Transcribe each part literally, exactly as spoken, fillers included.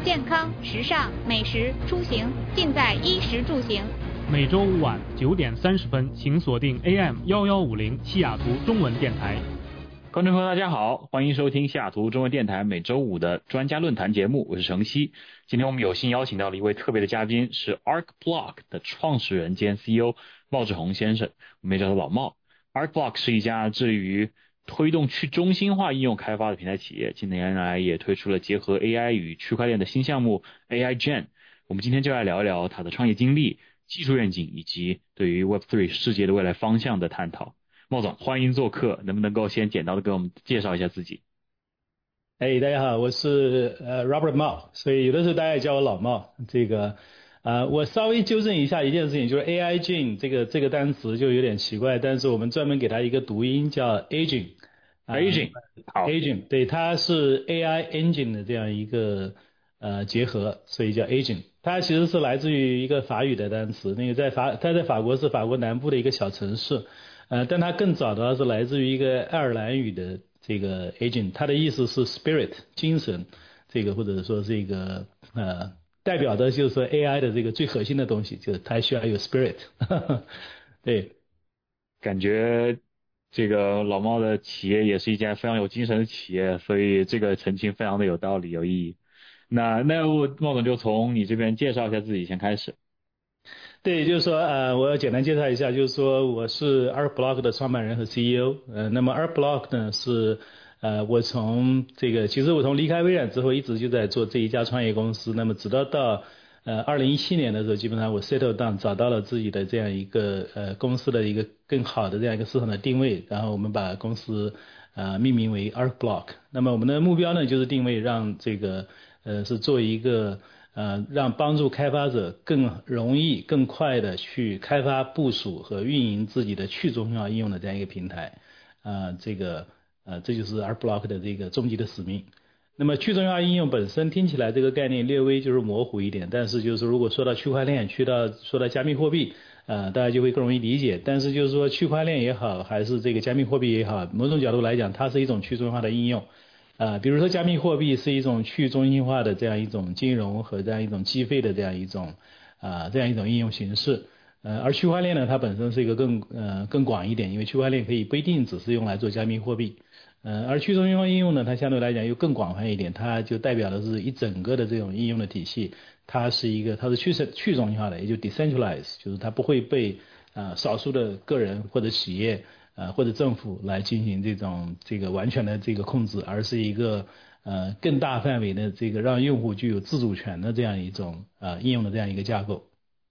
健康、时尚、美食、出行，尽在衣食住行。 每周五晚九点三十分，请锁定 A M 一一五零西雅图中文电台。 观众朋友大家好，欢迎收听西雅图中文电台每周五的专家论坛节目，我是程曦。今天我们有幸邀请到了一位特别的嘉宾，是 ArcBlock 的创始人兼 C E O 茂志宏先生，我们也叫他老茂。ArcBlock 是一家致力于推动去中心化应用开发的平台企业，近年来也推出了结合 A I 与区块链的新项目 A I Gen。我们今天就来聊一聊他的创业经历、技术愿景以及对于 Web 三 世界的未来方向的探讨。茂总，欢迎做客，能不能够先简单的给我们介绍一下自己？ 哎、hey, 大家好，我是呃 Robert Mao， 所以有的时候大家也叫我老茂。这个呃，我稍微纠正一下一件事情，就是 A I Gen 这个这个单词就有点奇怪，但是我们专门给它一个读音叫 Agent。Agent， 好 Agent， 对，它是 A I Engine 的这样一个呃结合，所以叫 Agent。它其实是来自于一个法语的单词，那个在法，它在法国是法国南部的一个小城市。呃，但它更早的话是来自于一个爱尔兰语的这个 agent， 它的意思是 spirit 精神，这个或者说是一个呃代表的就是说 A I 的这个最核心的东西，就是它需要有 spirit 对， 感觉这个老茂的企业也是一家非常有精神的企业，所以这个澄清非常的有道理有意义。那那茂总就从你这边介绍一下自己先开始。 对，就是说，呃，我要简单介绍一下，就是说，我是 ArcBlock 的创办人和 C E O。呃，那么 ArcBlock 呢是，呃，我从这个，其实我从离开微软之后，一直就在做这一家创业公司。那么，直到到呃二零一七年的时候，基本上我 settle down， 找到了自己的这样一个呃公司的一个更好的这样一个市场的定位，然后我们把公司呃命名为 ArcBlock。那么我们的目标呢，就是定位让这个呃是做一个。呃，让帮助开发者更容易、更快的去开发、部署和运营自己的去中心化应用的这样一个平台。呃，这个呃，这就是 ArcBlock 的这个终极的使命。那么去中心化应用本身听起来这个概念略微就是模糊一点，但是就是如果说到区块链，去到说到加密货币，呃，大家就会更容易理解。但是就是说区块链也好，还是这个加密货币也好，某种角度来讲，它是一种去中心化的应用。呃，比如说加密货币是一种去中心化的这样一种金融和这样一种计费的这样一种啊、呃、这样一种应用形式。呃，而区块链呢，它本身是一个更呃更广一点，因为区块链可以不一定只是用来做加密货币。呃，而去中心化应用呢，它相对来讲又更广泛一点，它就代表的是一整个的这种应用的体系，它是一个它是去去中心化的，也就 decentralized， 就是它不会被呃少数的个人或者企业。呃，或者政府来进行这种这个完全的这个控制，而是一个呃更大范围的这个让用户具有自主权的这样一种呃应用的这样一个架构。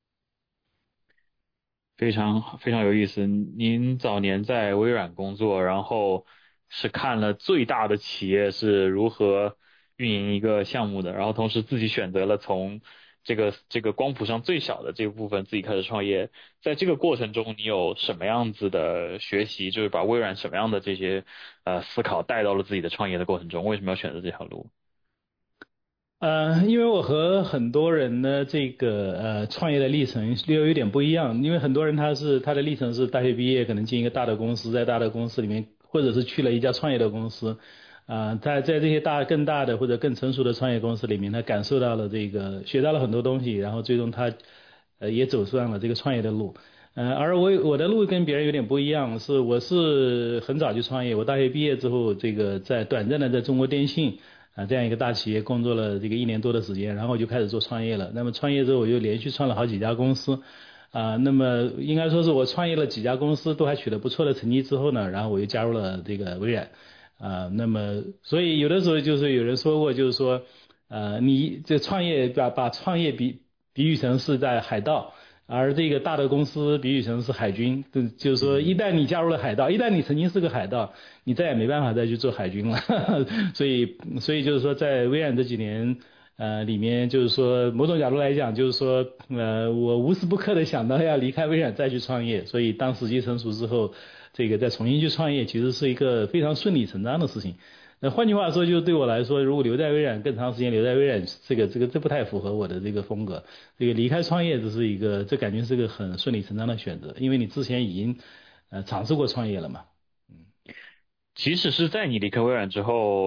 非常非常有意思。您早年在微软工作，然后是看了最大的企业是如何运营一个项目的，然后同时自己选择了从这个这个光谱上最小的这个部分自己开始创业。在这个过程中，你有什么样子的学习？就是把微软什么样的这些呃思考带到了自己的创业的过程中？为什么要选择这条路？ 呃，因为我和很多人的这个呃创业的历程略有点不一样，因为很多人他是他的历程是大学毕业可能进一个大的公司，在大的公司里面，或者是去了一家创业的公司。啊、呃，在在这些大更大的或者更成熟的创业公司里面，他感受到了这个，学到了很多东西，然后最终他呃也走上了这个创业的路。呃，而我我的路跟别人有点不一样，是我是很早就创业，我大学毕业之后，这个在短暂的在中国电信啊这样一个大企业工作了这个一年多的时间，然后我就开始做创业了。那么创业之后，我就连续创了好几家公司。啊，那么应该说是我创业了几家公司都还取得不错的成绩之后呢，然后我又加入了这个微软。啊，那么所以有的时候就是有人说过，就是说，呃，你这创业把把创业比比喻成是在海盗，而这个大的公司比喻成是海军，就就是说，一旦你加入了海盗，一旦你曾经是个海盗，你再也没办法再去做海军了。所以，所以就是说，在微软这几年。呃，里面就是说，某种角度来讲，就是说，呃，我无时不刻的想到要离开微软再去创业，所以当时机成熟之后，这个再重新去创业，其实是一个非常顺理成章的事情。那换句话说，就对我来说，如果留在微软更长时间，留在微软，这个这个这不太符合我的这个风格。这个离开创业，这是一个，这感觉是个很顺理成章的选择，因为你之前已经呃尝试过创业了嘛。 即使是在你离开微软之后，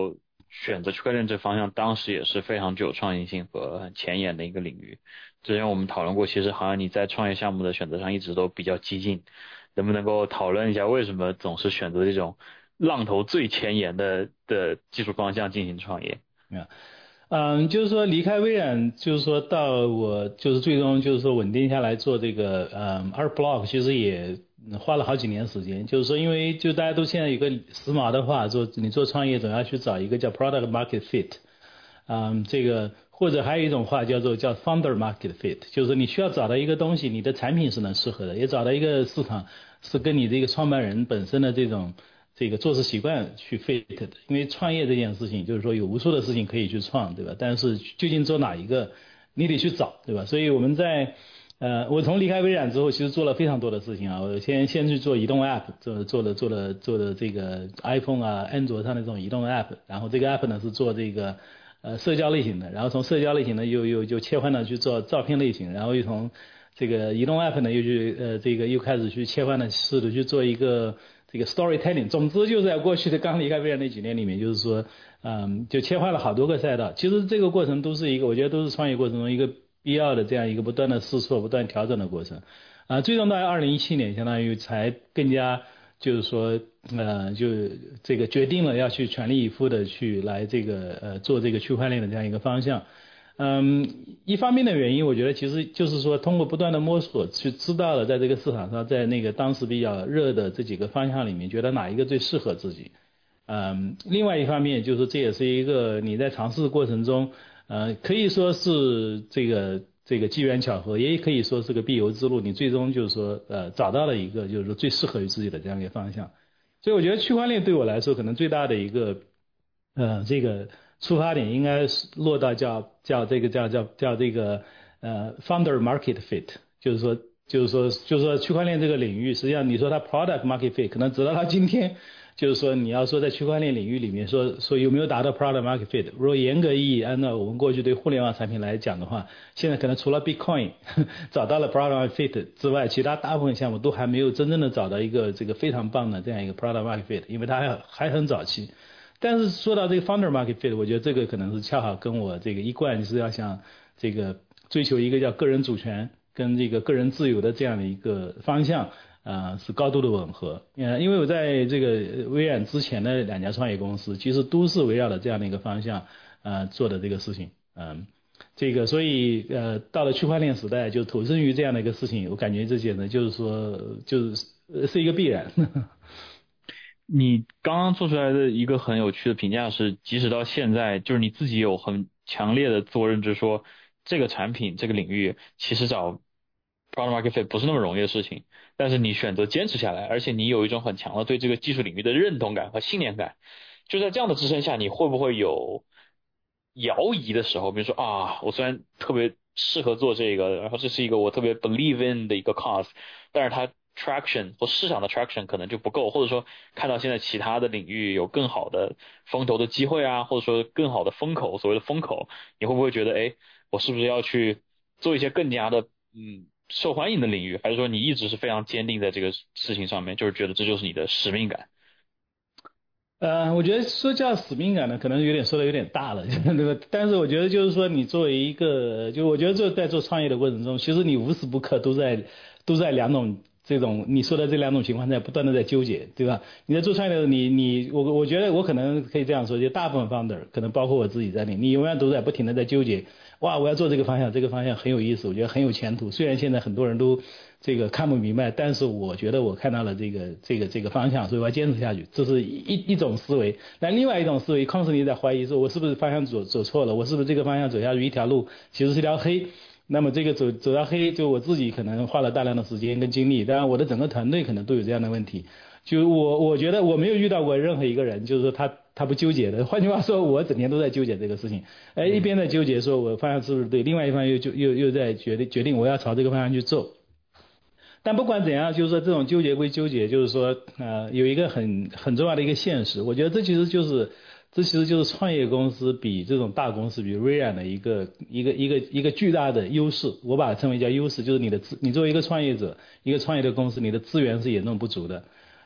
选择区块链这方向，当时也是非常具有创新性和很前沿的一个领域。之前我们讨论过，其实好像你在创业项目的选择上一直都比较激进，能不能够讨论一下为什么总是选择这种浪头最前沿的的技术方向进行创业？ 啊，嗯，就是说离开微软，就是说到我就是最终就是说稳定下来做这个嗯 Arblock， 其实也花了好几年时间。就是说，因为就大家都现在有个时髦的话，说你做创业总要去找一个叫 Product Market Fit， 嗯，这个或者还有一种话叫做叫 Founder Market Fit， 就是说你需要找到一个东西，你的产品是能适合的，也找到一个市场是跟你这个创办人本身的这种这个做事习惯去 fit 的。因为创业这件事情就是说有无数的事情可以去创，对吧？但是究竟做哪一个你得去找，对吧？所以我们在呃我从离开微软之后其实做了非常多的事情啊。我先先去做移动 app， 做做了做了做了这个 iPhone 啊安卓上的这种移动 app， 然后这个 app 呢是做这个呃社交类型的，然后从社交类型呢又又就切换到去做照片类型，然后又从这个移动 app 呢又去呃这个又开始去切换的试图去做一个这个 storytelling。 总之就是在过去的刚离开微软那几年里面，就是说嗯就切换了好多个赛道。其实这个过程都是一个我觉得都是创业过程中一个必要的这样一个不断的试错不断调整的过程啊。最终到二零一七年相当于才更加就是说呃就这个决定了要去全力以赴的去来这个呃做这个区块链的这样一个方向。嗯，一方面的原因，我觉得其实就是说，通过不断的摸索，去知道了在这个市场上，在那个当时比较热的这几个方向里面，觉得哪一个最适合自己。嗯，另外一方面就是这也是一个你在尝试的过程中，呃，可以说是这个这个机缘巧合，也可以说是个必由之路。你最终就是说，呃，找到了一个就是说最适合于自己的这样一个方向。所以我觉得区块链对我来说，可能最大的一个，呃，这个。出发点应该是落到叫叫这个叫叫叫这个呃 founder market fit， 就是说就是说就是说区块链这个领域，实际上你说它 product market fit 可能直到到今天，就是说你要说在区块链领域里面说说有没有达到 product market fit， 如果严格意义按照我们过去对互联网产品来讲的话，现在可能除了 Bitcoin 找到了 product market fit 之外，其他大部分项目都还没有真正的找到一个这个非常棒的这样一个 product market fit， 因为它还还很早期。但是说到这个 founder market fit， 我觉得这个可能是恰好跟我这个一贯是要想这个追求一个叫个人主权跟这个个人自由的这样的一个方向，呃，是高度的吻合。呃，因为我在这个微软之前的两家创业公司，其实都是围绕着这样的一个方向，呃，做的这个事情，嗯、呃，这个所以呃，到了区块链时代，就投身于这样的一个事情，我感觉这些呢，就是说，就是是一个必然。 你刚刚做出来的一个很有趣的评价是，即使到现在，就是你自己有很强烈的自我认知说，这个产品这个领域其实找 product market fit 不是那么容易的事情，但是你选择坚持下来，而且你有一种很强的对这个技术领域的认同感和信念感，就在这样的支撑下，你会不会有摇移的时候？比如说啊，我虽然特别适合做这个，然后这是一个我特别 believe in 的一个 cause， 但是它traction 或市场的 traction 可能就不够，或者说看到现在其他的领域有更好的风投的机会啊，或者说更好的风口，所谓的风口，你会不会觉得，哎，我是不是要去做一些更加的嗯受欢迎的领域？还是说你一直是非常坚定在这个事情上面，就是觉得这就是你的使命感？ 呃，我觉得说叫使命感呢，可能有点说的有点大了，对吧？但是我觉得就是说，你作为一个，就我觉得做在做创业的过程中，其实你无时不刻都在都在两种这种你说的这两种情况下不断的在纠结，对吧？你在做创业的时候，你你我我觉得我可能可以这样说，就大部分 founder 可能包括我自己在内，你永远都在不停的在纠结，哇，我要做这个方向，这个方向很有意思，我觉得很有前途。虽然现在很多人都这个看不明白，但是我觉得我看到了这个这个这个方向，所以我要坚持下去。这是一一种思维。那另外一种思维 constantly 在怀疑说，我是不是方向走走错了？我是不是这个方向走下去一条路其实是条黑？那么这个走走到黑，就我自己可能花了大量的时间跟精力，当然我的整个团队可能都有这样的问题。就我我觉得我没有遇到过任何一个人，就是说他他不纠结的。换句话说，我整天都在纠结这个事情。哎，一边在纠结说我方向是不是对，另外一方又就又又在决定决定我要朝这个方向去做。但不管怎样，就是说这种纠结归纠结，就是说呃有一个很很重要的一个现实，我觉得这其实就是这其实就是创业公司比这种大公司比微软的一个一个一个一个巨大的优势。我把它称为叫优势，就是你的资你作为一个创业者，一个创业的公司，你的资源是严重不足的。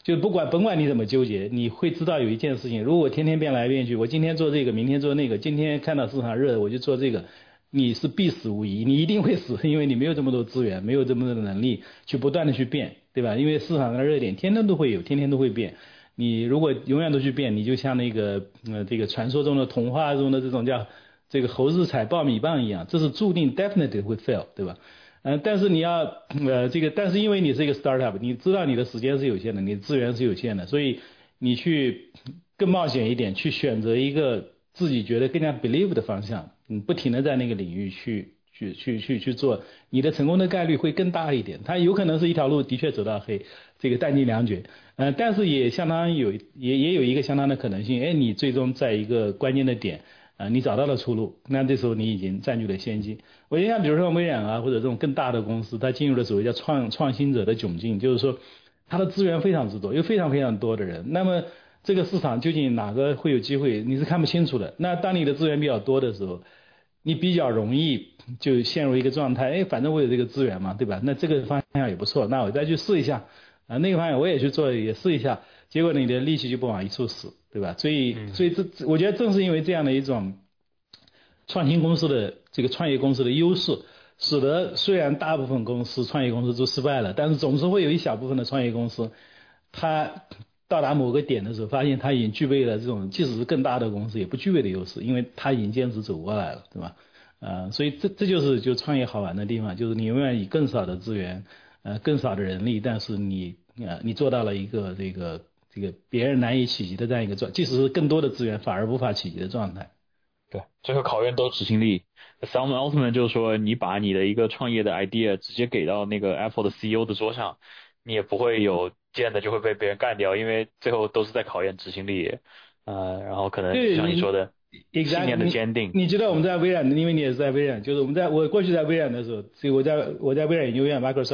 就不管甭管你怎么纠结，你会知道有一件事情，如果我天天变来变去，我今天做这个，明天做那个，今天看到市场热我就做这个，你是必死无疑，你一定会死，因为你没有这么多资源，没有这么多的能力去不断的去变，对吧？因为市场的热点天天都会有，天天都会变。你如果永远都去变，你就像那个呃这个传说中的童话中的这种叫这个猴子踩爆米棒一样，这是注定 definitely 会 fail， 对吧？嗯、呃，但是你要呃这个，但是因为你是一个 startup， 你知道你的时间是有限的，你的资源是有限的，所以你去更冒险一点，去选择一个自己觉得更加 believe 的方向，嗯，不停的在那个领域去去去去去做，你的成功的概率会更大一点。它有可能是一条路的确走到黑，这个弹尽粮绝，呃，但是也相当有也也有一个相当的可能性，哎，你最终在一个关键的点。啊，你找到了出路，那这时候你已经占据了先机。我印象，比如说微软啊，或者这种更大的公司，它进入了所谓叫创创新者的窘境，就是说它的资源非常之多，有非常非常多的人。那么这个市场究竟哪个会有机会，你是看不清楚的。那当你的资源比较多的时候，你比较容易就陷入一个状态，哎，反正我有这个资源嘛，对吧？那这个方向也不错，那我再去试一下啊，那个方向我也去做，也试一下。结果你的力气就不往一处使，对吧？所以，所以这我觉得正是因为这样的一种创新公司的这个创业公司的优势，使得虽然大部分公司创业公司都失败了，但是总是会有一小部分的创业公司，它到达某个点的时候，发现它已经具备了这种即使是更大的公司也不具备的优势，因为它已经坚持走过来了，对吧？呃，所以这这就是就创业好玩的地方，就是你永远以更少的资源，呃，更少的人力，但是你呃你做到了一个这个。这个别人难以企及的这样一个状，即使是更多的资源反而无法企及的状态。 对，最后考验都执行力。Sam Altman 就是说，你把你的一个创业的 idea 直接给到那个 Apple 的 C E O 的桌上，你也不会有见的就会被别人干掉，因为最后都是在考验执行力。呃，然后可能就像你说的，信念的坚定。 你, 你知道我们在微软，因为你也是在微软，就是我们在我过去在微软的时候，所以我在我在微软研究院 Microsoft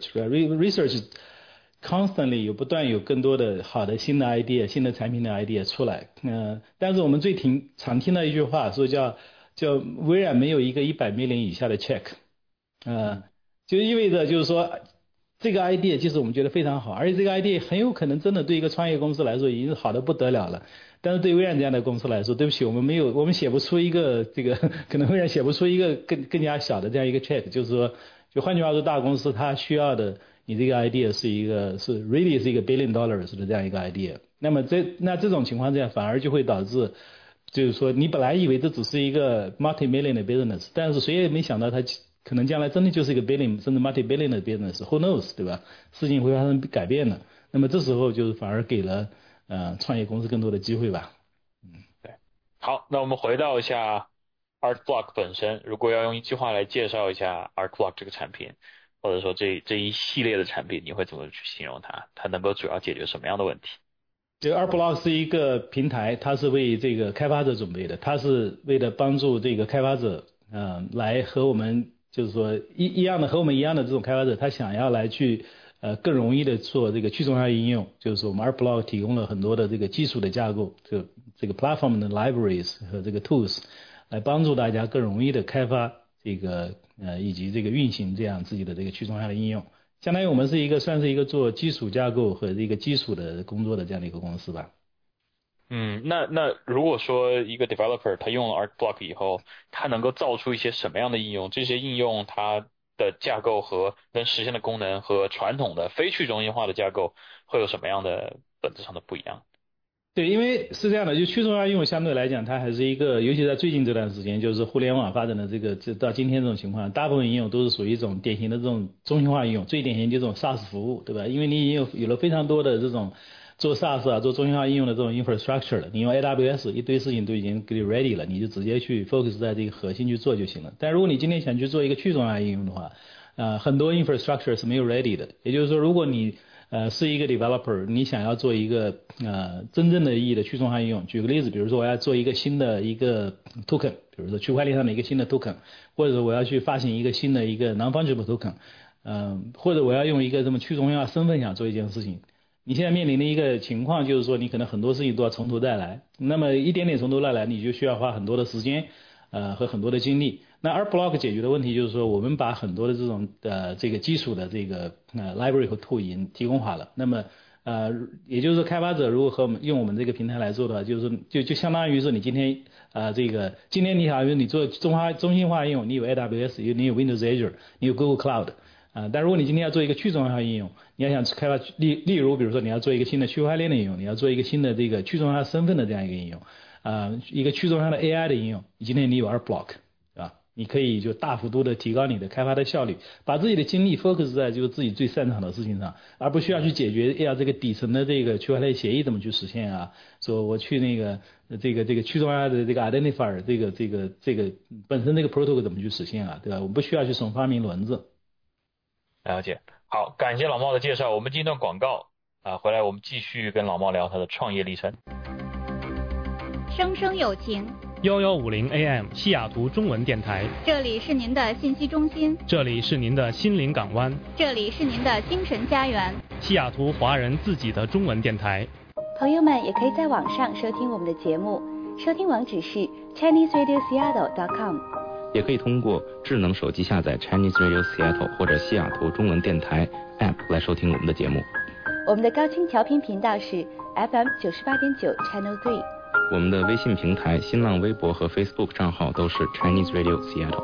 Research，research。constantly 有不断有更多的好的新的 idea 新的产品的 idea 出来，呃，但是我们最听常听到一句话说叫叫微软没有一个一百 million 以下的 check， 呃，就意味着就是说这个 idea 即使我们觉得非常好，而且这个 idea 很有可能真的对一个创业公司来说已经是好的不得了了，但是对微软这样的公司来说，对不起，我们没有，我们写不出一个这个可能微软写不出一个更更加小的这样一个 check， 就是说，就换句话说，大公司它需要的。你这个 idea 是一个是 really 是一个 billion dollars 的这样一个 idea， 那么这那这种情况下反而就会导致，就是说你本来以为这只是一个 multi million 的 business， 但是谁也没想到它可能将来真的就是一个 billion 甚至 multi billion 的 business，who knows， 对吧？事情会发生改变的。那么这时候就是反而给了呃创业公司更多的机会吧。 嗯，对。好，那我们回到一下 ArtBlock 本身，如果要用一句话来介绍一下 ArtBlock 这个产品。或者说这这一系列的产品，你会怎么去形容它？它能够主要解决什么样的问题？ 这个 ArtBlock 是一个平台，它是为这个开发者准备的，它是为了帮助这个开发者，呃，来和我们就是说一一样的和我们一样的这种开发者，他想要来去呃更容易的做这个去中心化应用，就是说我们 ArtBlock 提供了很多的这个基础的架构，就这个 platform 的 libraries 和这个 tools， 来帮助大家更容易的开发这个。呃，以及这个运行这样自己的这个去中心化的应用，相当于我们是一个算是一个做基础架构和一个基础的工作的这样的一个公司吧。 嗯，那那如果说一个 developer 他用了 ArtBlock 以后，他能够造出一些什么样的应用？这些应用它的架构和能实现的功能和传统的非去中心化的架构会有什么样的本质上的不一样？ 对，因为是这样的，就去中心化应用相对来讲，它还是一个，尤其在最近这段时间，就是互联网发展的这个，这到今天这种情况，大部分应用都是属于一种典型的这种中心化应用，最典型就这种 SaaS 服务，对吧？因为你已经有有了非常多的这种做 SaaS 啊，做中心化应用的这种 infrastructure 了，你用 A W S 一堆事情都已经给你 ready 了，你就直接去 focus 在这个核心去做就行了。但如果你今天想去做一个去中心化应用的话，呃，很多 infrastructure 是没有 ready 的，也就是说，如果你呃，是一个 developer， 你想要做一个呃真正的意义的去中心化应用。举个例子，比如说我要做一个新的一个 token， 比如说区块链上的一个新的 token， 或者我要去发行一个新的一个 non-fungible token， 嗯、呃，或者我要用一个这么去中心化身份想做一件事情。你现在面临的一个情况就是说，你可能很多事情都要从头再来，那么一点点从头再来，你就需要花很多的时间，呃和很多的精力。那 ArtBlock 解决的问题就是说，我们把很多的这种呃这个基础的这个呃 library 和 tool 已经提供好了。那么呃，也就是说，开发者如果和我们用我们这个平台来做的话，就是说，就就相当于说，你今天呃，这个今天你好，比如你做中化中心化应用，你有 A W S， 你有 Windows Azure， 你有 Google Cloud， 啊、呃，但如果你今天要做一个去中心化应用，你要想开发例例如，比如说你要做一个新的区块链的应用，你要做一个新的这个去中心化身份的这样一个应用，啊、呃，一个去中心化的 A I 的应用，你今天你有 ArcBlock。你可以就大幅度的提高你的开发的效率，把自己的精力 focus 在就是自己最擅长的事情上，而不需要去解决要这个底层的这个区块链协议怎么去实现啊，说我去那个这个这个去中心化的这个 identifier 这个这个这个本身这个 protocol 怎么去实现啊，对吧？我不需要去重发明轮子。 了解，好，感谢老茂的介绍，我们进一段广告啊，回来我们继续跟老茂聊他的创业历程。 生生有情， 幺幺五零 A M 西雅图中文电台， 这里是您的信息中心， 这里是您的心灵港湾， 这里是您的精神家园， 西雅图华人自己的中文电台。 朋友们也可以在网上收听我们的节目，收听网址是 Chinese Radio Seattle dot com， 也可以通过智能手机下载 Chinese Radio Seattle 或者西雅图中文电台 App 来收听我们的节目。 我们的高清调频频道是 F M 九十八点九 Channel three。 我们的微信平台、新浪微博和 Facebook 账号都是 Chinese Radio Seattle。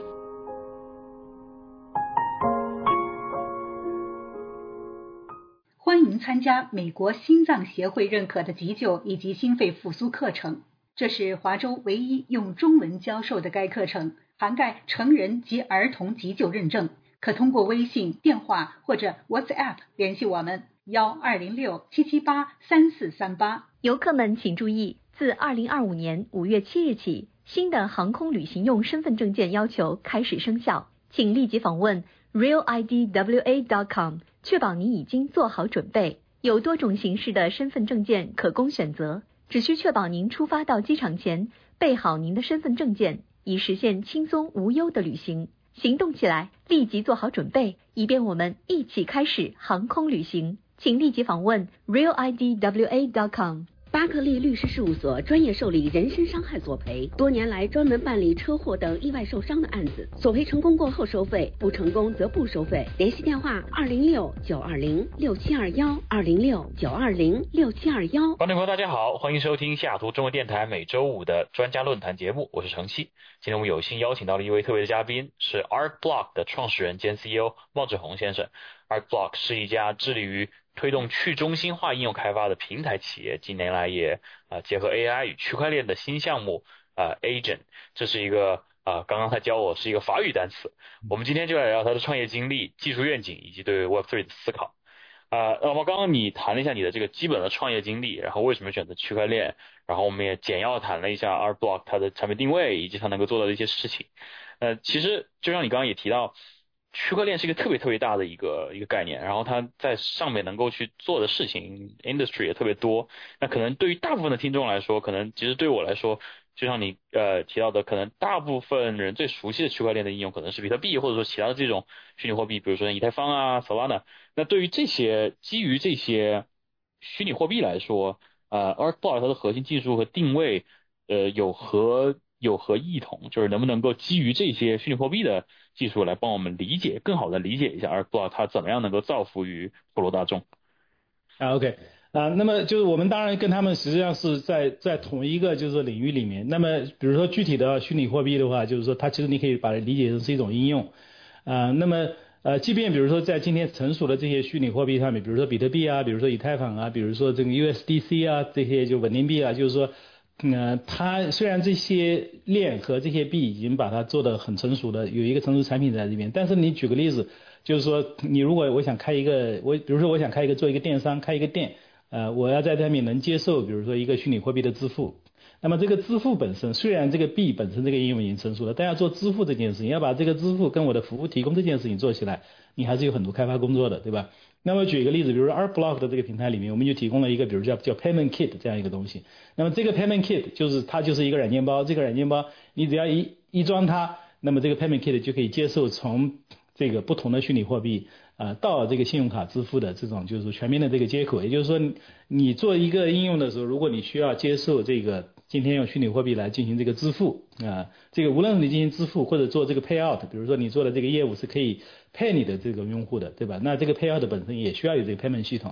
欢迎参加美国心脏协会认可的急救以及心肺复苏课程，这是华州唯一用中文教授的该课程，涵盖成人及儿童急救认证，可通过微信、电话或者 WhatsApp 联系我们幺二零六七七八三四三八。 游客们请注意，自二零二五年五月七日起，新的航空旅行用身份证件要求开始生效，请立即访问 real I D W A dot com， 确保你已经做好准备。有多种形式的身份证件可供选择，只需确保您出发到机场前备好您的身份证件，以实现轻松无忧的旅行。行动起来，立即做好准备，以便我们一起开始航空旅行。请立即访问 real I D W A dot com。 巴克利律师事务所专业受理人身伤害索赔，多年来专门办理车祸等意外受伤的案子，索赔成功过后收费，不成功则不收费。联系电话二零六九二零六七二幺二零六九二零六七二幺。 观众朋友大家好，欢迎收听西雅图中文电台每周五的专家论坛节目，我是程曦。今天我们有幸邀请到了一位特别的嘉宾，是 ArcBlock 的创始人兼 C E O 茂志宏先生。ArcBlock 是一家致力于推动去中心化应用开发的平台企业，近年来也啊、呃、结合 A I 与区块链的新项目啊、呃、Agent， 这是一个啊、呃、刚刚他教我是一个法语单词。我们今天就来聊他的创业经历、技术愿景以及对 Web 三 的思考。啊、呃，那么刚刚你谈了一下你的这个基本的创业经历，然后为什么选择区块链，然后我们也简要谈了一下 ArcBlock 它的产品定位以及它能够做到的一些事情。呃，其实就像你刚刚也提到，区块链是一个特别特别大的一个一个概念，然后它在上面能够去做的事情 industry 也特别多。那可能对于大部分的听众来说，可能其实对我来说，就像你呃提到的，可能大部分人最熟悉的区块链的应用可能是比特币，或者说其他的这种虚拟货币，比如说以太坊啊 Solana。那对于这些基于这些虚拟货币来说，呃 ArcBlock 它的核心技术和定位呃有何有何异同，就是能不能够基于这些虚拟货币的技术来帮我们理解，更好的理解一下 ArcBlock 它怎么样能够造福于普罗大众。 啊 OK 啊，那么就是我们当然跟他们实际上是在在同一个就是领域里面。那么比如说具体的虚拟货币的话，就是说它其实你可以把它理解成是一种应用啊。那么呃，即便比如说在今天成熟的这些虚拟货币上面，比如说比特币啊，比如说以太坊啊，比如说这个 U S D C 啊，这些就稳定币啊，就是说呃，它虽然这些链和这些币已经把它做得很成熟的，有一个成熟产品在这边，但是你举个例子，就是说你如果我想开一个，我比如说我想开一个做一个电商，开一个店，呃，我要在这面能接受，比如说一个虚拟货币的支付。那么这个支付本身，虽然这个币本身这个应用已经成熟了，但要做支付这件事情，要把这个支付跟我的服务提供这件事情做起来，你还是有很多开发工作的，对吧？那么举一个例子，比如说 ArcBlock 的这个平台里面，我们就提供了一个比如叫叫 Payment Kit 这样一个东西。那么这个 Payment Kit 就是它就是一个软件包，这个软件包你只要一一装它，那么这个 Payment Kit 就可以接受从这个不同的虚拟货币啊、呃、到这个信用卡支付的这种就是全面的这个接口。也就是说你做一个应用的时候，如果你需要接受这个今天用虚拟货币来进行这个支付啊，这个无论是你进行支付或者做这个 payout， 比如说你做的这个业务是可以 pay 你的这个用户的，对吧？那这个 payout 本身也需要有这个 payment 系统。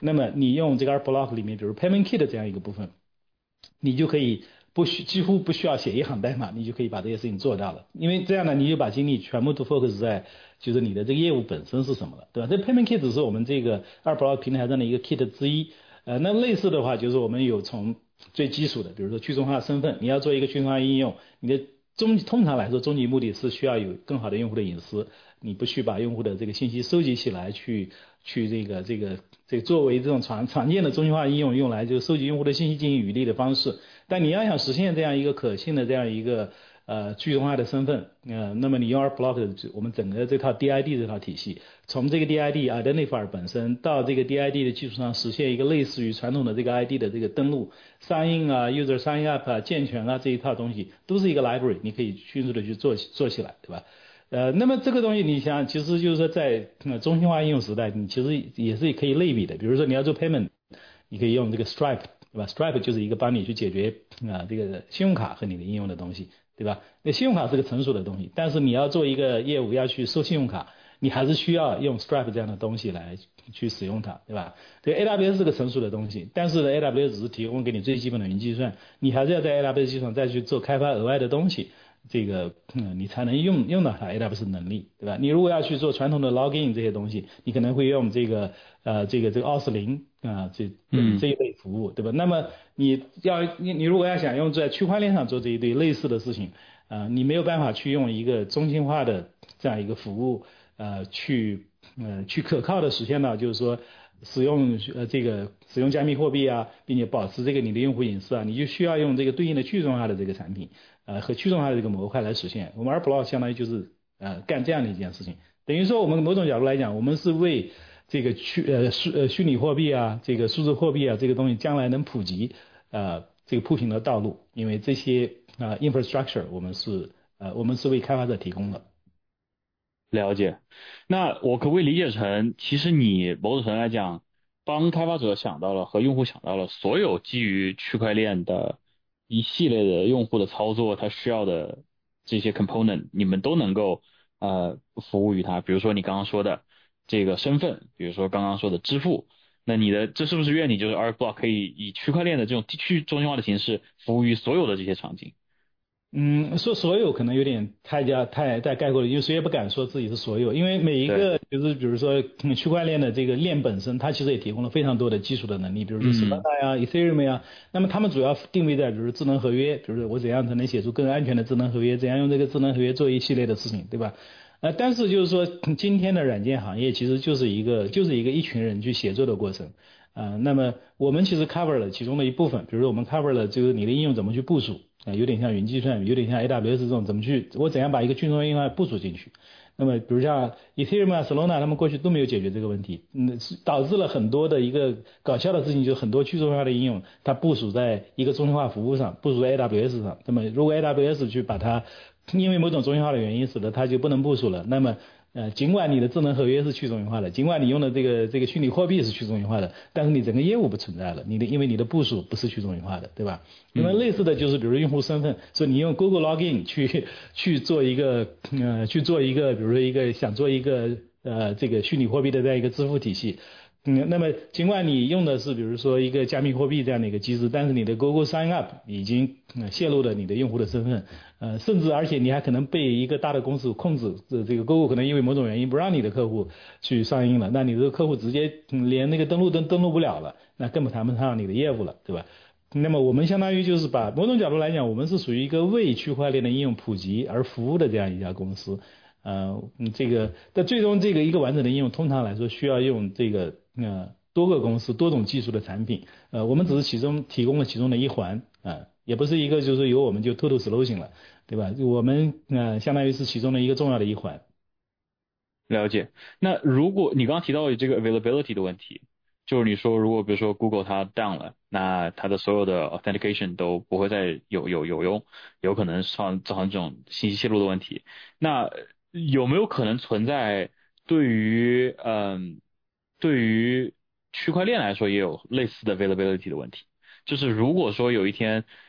那么你用这个 ArcBlock 里面，比如 Payment Kit 这样一个部分，你就可以不需几乎不需要写一行代码，你就可以把这些事情做到了。因为这样呢，你就把精力全部都 focus 在就是你的这个业务本身是什么了，对吧？这 Payment Kit 只是我们这个 ArcBlock 平台上的一个 kit 之一。呃，那类似的话，就是我们有从最基础的，比如说去中心化身份，你要做一个去中心化应用，你的终通常来说，终极目的是需要有更好的用户的隐私，你不去把用户的这个信息收集起来，去去这个这个这个作为这种常常见的中心化应用用来就收集用户的信息进行语例的方式。但你要想实现这样一个可信的这样一个呃去中心化的身份，呃，那么你用 ArcBlock 我们整个这套 D I D 这套体系，从这个 D I D identifier 本身到这个 D I D 的基础上实现一个类似于传统的这个 I D 的这个登录 sign in 啊 user sign up 啊健全啊这一套东西都是一个 library， 你可以迅速的去做做起来，对吧？呃，那么这个东西你想其实就是说在、呃、中心化应用时代，你其实也是可以类比的，比如说你要做 payment， 你可以用这个 Stripe， 对吧？ Stripe 就是一个帮你去解决啊、呃、这个信用卡和你的应用的东西，对吧？那信用卡是个成熟的东西，但是你要做一个业务要去收信用卡，你还是需要用 Stripe 这样的东西来去使用它，对吧？对 A W S 是个成熟的东西，但是 A W S 只是提供给你最基本的云计算，你还是要在 A W S 基础上再去做开发额外的东西，这个嗯你才能用用到它 A W S 能力，对吧？你如果要去做传统的 login 这些东西，你可能会用这个呃这个这个奥斯林啊这这一类服务，对吧？那么你要你你如果要想用在区块链上做这一堆类似的事情，啊、呃，你没有办法去用一个中心化的这样一个服务，呃，去呃去可靠的实现到就是说使用呃这个使用加密货币啊，并且保持这个你的用户隐私啊，你就需要用这个对应的去中心化的这个产品，呃和去中心化的这个模块来实现。我们 ArcBlock 相当于就是呃干这样的一件事情，等于说我们某种角度来讲，我们是为这个虚呃虚呃虚拟货币啊，这个数字货币啊这个东西将来能普及呃这个铺平的道路，因为这些啊、呃、infrastructure 我们是呃我们是为开发者提供的。 了解，那我可不可以理解成，其实你某种程度来讲，帮开发者想到了和用户想到了所有基于区块链的一系列的用户的操作，它需要的这些 component， 你们都能够呃服务于它。比如说你刚刚说的这个身份，比如说刚刚说的支付，那你的这是不是愿景就是 ArcBlock 可以以区块链的这种去中心化的形式服务于所有的这些场景？ 嗯，说所有可能有点太加太太概括了，因为谁也不敢说自己是所有，因为每一个就是比如说区块链的这个链本身，它其实也提供了非常多的基础的能力，比如说 Solana 呀、嗯、Ethereum 呀，那么他们主要定位在比如说智能合约，比如说我怎样才能写出更安全的智能合约，怎样用这个智能合约做一系列的事情，对吧？呃，但是就是说今天的软件行业其实就是一个就是一个一群人去协作的过程。啊、呃，那么我们其实 cover 了其中的一部分，比如说我们 cover 了就是你的应用怎么去部署，啊、呃，有点像云计算，有点像 A W S 这种怎么去，我怎样把一个去中心化部署进去。那么比如像 Ethereum 啊 Solana 他们过去都没有解决这个问题，嗯，导致了很多的一个搞笑的事情，就是很多去中心化的应用它部署在一个中心化服务上，部署在 A W S 上，那么如果 A W S 去把它因为某种中心化的原因使得它就不能部署了，那么呃，尽管你的智能合约是去中心化的，尽管你用的这个这个虚拟货币是去中心化的，但是你整个业务不存在了，你的因为你的部署不是去中心化的，对吧？因为类似的就是比如用户身份，所以你用 Google Login 去去做一个呃去做一个，比如说一个想做一个呃这个虚拟货币的这样一个支付体系。嗯，那么尽管你用的是比如说一个加密货币这样的一个机制，但是你的 Google Sign Up 已经、呃、泄露了你的用户的身份，呃，甚至而且你还可能被一个大的公司控制，这这个 Google 可能因为某种原因不让你的客户去上映了，那你这个客户直接、嗯、连那个登录都登录不了了，那根本谈不上你的业务了，对吧？那么我们相当于就是把某种角度来讲，我们是属于一个为区块链的应用普及而服务的这样一家公司。呃，这个但最终这个一个完整的应用，通常来说需要用这个呃多个公司多种技术的产品，呃，我们只是其中提供了其中的一环啊、呃，也不是一个就是由我们就 total solution 了，对吧？我们呃相当于是其中的一个重要的一环。 了解。那如果你刚刚提到这个 availability 的问题，就是你说如果比如说 Google 它 down 了，那它的所有的 authentication 都不会再有有有用，有可能造造成这种信息泄露的问题。那有没有可能存在对于嗯对于区块链来说也有类似的 availability 的问题？就是如果说有一天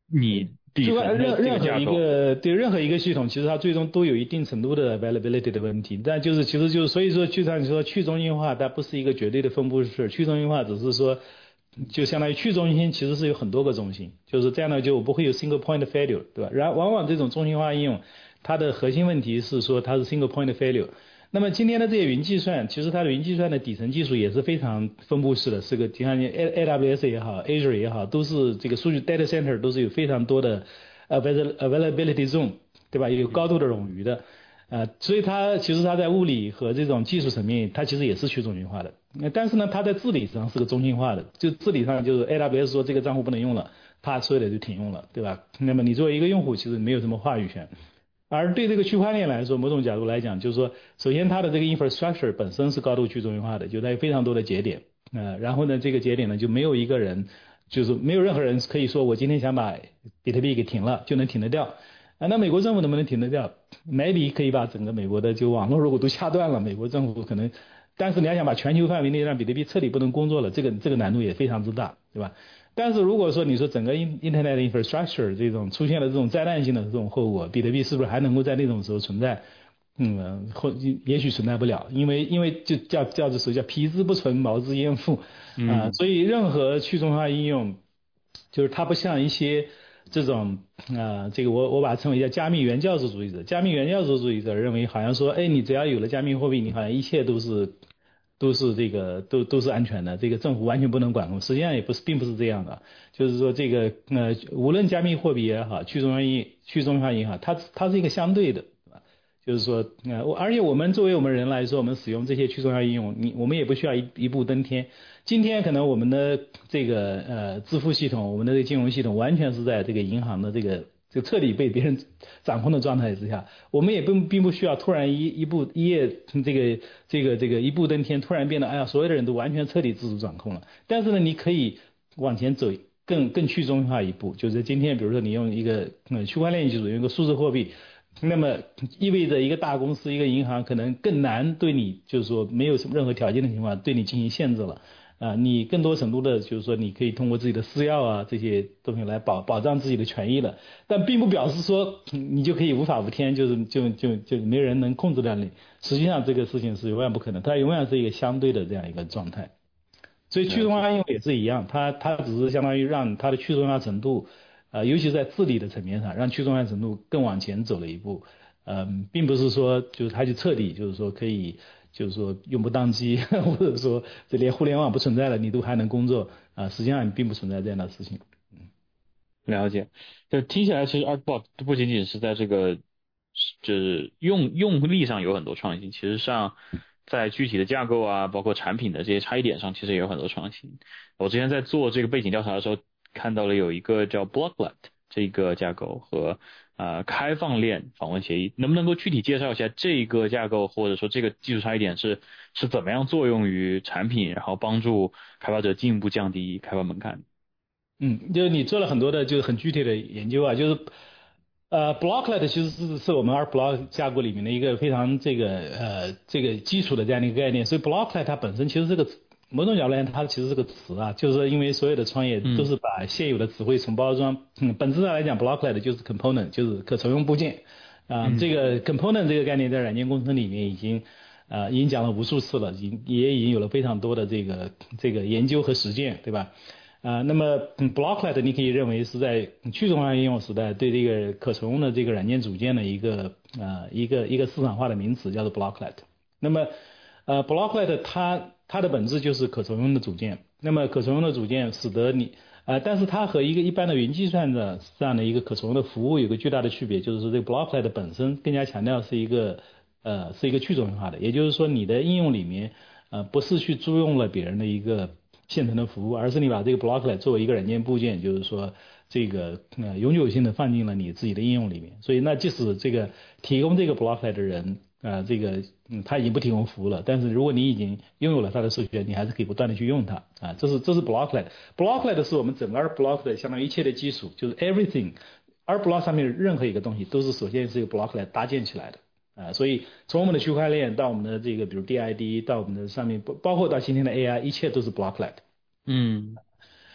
你底层的任任何一这个架构。 个对任何一个系统，其实它最终都有一定程度的 availability 的问题，但就是其实就是所以说，就像你说去中心化，它不是一个绝对的分布式，去中心化只是说，就相当于去中心其实是有很多个中心，就是这样的就不会有 single point failure， 对吧？然往往这种中心化应用，它的核心问题是说它是 single point failure。那么今天的这些云计算，其实它的云计算的底层技术也是非常分布式的，是个就像 A W S 也好 ，Azure 也好，都是这个数据 data center 都是有非常多的 availability zone， 对吧？有高度的冗余的，呃，所以它其实它在物理和这种技术层面，它其实也是去中心化的。但是呢，它在治理上是个中心化的，就治理上就是 A W S 说这个账户不能用了，它所有的就停用了，对吧？那么你作为一个用户，其实没有什么话语权。而对这个区块链来说，某种角度来讲，就是说，首先它的这个 infrastructure 本身是高度去中心化的，就它有非常多的节点，呃，然后呢，这个节点呢就没有一个人，就是没有任何人可以说我今天想把比特币给停了就能停得掉，啊，那美国政府能不能停得掉 ？maybe 可以把整个美国的就网络如果都掐断了，美国政府可能，但是你要想把全球范围内让比特币彻底不能工作了，这个这个难度也非常之大，对吧？但是如果说你说整个 Internet infrastructure 这种出现了这种灾难性的这种后果，比特币是不是还能够在那种时候存在？嗯，或也许存在不了，因为因为就叫叫这所叫皮之不存，毛之焉附啊、呃，所以任何去中心化应用，就是它不像一些这种啊、呃，这个我我把它称为叫加密原教旨主义者，加密原教旨主义者认为好像说，哎，你只要有了加密货币，你好像一切都是。都是这个都都是安全的，这个政府完全不能管控，实际上也不是，并不是这样的。就是说这个呃，无论加密货币也好，去中央银去中心化银行，它它是一个相对的，就是说呃，而且我们作为我们人来说，我们使用这些去中心化应用，你我们也不需要一一步登天。今天可能我们的这个呃支付系统，我们的这个金融系统，完全是在这个银行的这个。就彻底被别人掌控的状态之下，我们也并并不需要突然一一步一夜这个这个这个一步登天，突然变得哎呀，所有的人都完全彻底自主掌控了。但是呢，你可以往前走更更去中心化一步，就是今天比如说你用一个嗯区块链技术，用一个数字货币，那么意味着一个大公司一个银行可能更难对你就是说没有什么任何条件的情况对你进行限制了。啊，你更多程度的，就是说，你可以通过自己的私钥啊这些东西来保保障自己的权益了，但并不表示说你就可以无法无天，就是就就就没有人能控制掉你。实际上这个事情是永远不可能，它永远是一个相对的这样一个状态。所以去中心化应用也是一样，它它只是相当于让它的去中心化程度，呃，尤其在治理的层面上，让去中心化程度更往前走了一步。嗯、呃，并不是说就是它就彻底就是说可以。就是说永不宕机，或者说这连互联网不存在了，你都还能工作啊？实际上并不存在这样的事情。 嗯，了解。就听起来，其实 ArcBlock 不仅仅是在这个就是用用力上有很多创新，其实上在具体的架构啊，包括产品的这些差异点上，其实也有很多创新。我之前在做这个背景调查的时候，看到了有一个叫 Blocklet 这个架构和呃开放链访问协议，能不能够具体介绍一下这个架构或者说这个技术差异点是是怎么样作用于产品，然后帮助开发者进一步降低开发门槛？ 嗯，就是你做了很多的就是很具体的研究啊，就是呃 Blocklet 其实是是我们 ArcBlock 架构里面的一个非常这个呃这个基础的这样的一个概念，所以 Blocklet 它本身其实这个某种角度来讲，它其实是个词啊，就是说因为所有的创业都是把现有的词汇重包装，嗯，本质上来讲 Blocklet 就是 component， 就是可重用部件啊、呃嗯，这个 component 这个概念在软件工程里面已经呃已经讲了无数次了，已经也已经有了非常多的这个这个研究和实践，对吧？啊、呃，那么 Blocklet 你可以认为是在去中心化应用时代对这个可重用的这个软件组件的一个呃一个一个市场化的名词，叫做 Blocklet。那么呃 Blocklet 它它的本质就是可重用的组件。那么可重用的组件使得你呃，但是它和一个一般的云计算的这样的一个可重用的服务有个巨大的区别，就是说这个 Blocklet 本身更加强调是一个呃是一个去中心化的，也就是说你的应用里面呃不是去租用了别人的一个现成的服务，而是你把这个 Blocklet 作为一个软件部件，就是说这个呃永久性的放进了你自己的应用里面。所以那即使这个提供这个 Blocklet 的人呃这个嗯他已经不提供服务了，但是如果你已经拥有了他的授权，你还是可以不断的去用它啊。这是这是 Blocklet。Blocklet 是我们整个 Blocklet 相当于一切的基础，就是 everything。而 Block 上面任何一个东西都是首先是一个 Blocklet 搭建起来的。啊，所以从我们的区块链到我们的这个，比如 D I D， 到我们的上面，包括到今天的 A I， 一切都是 Blocklet。 嗯，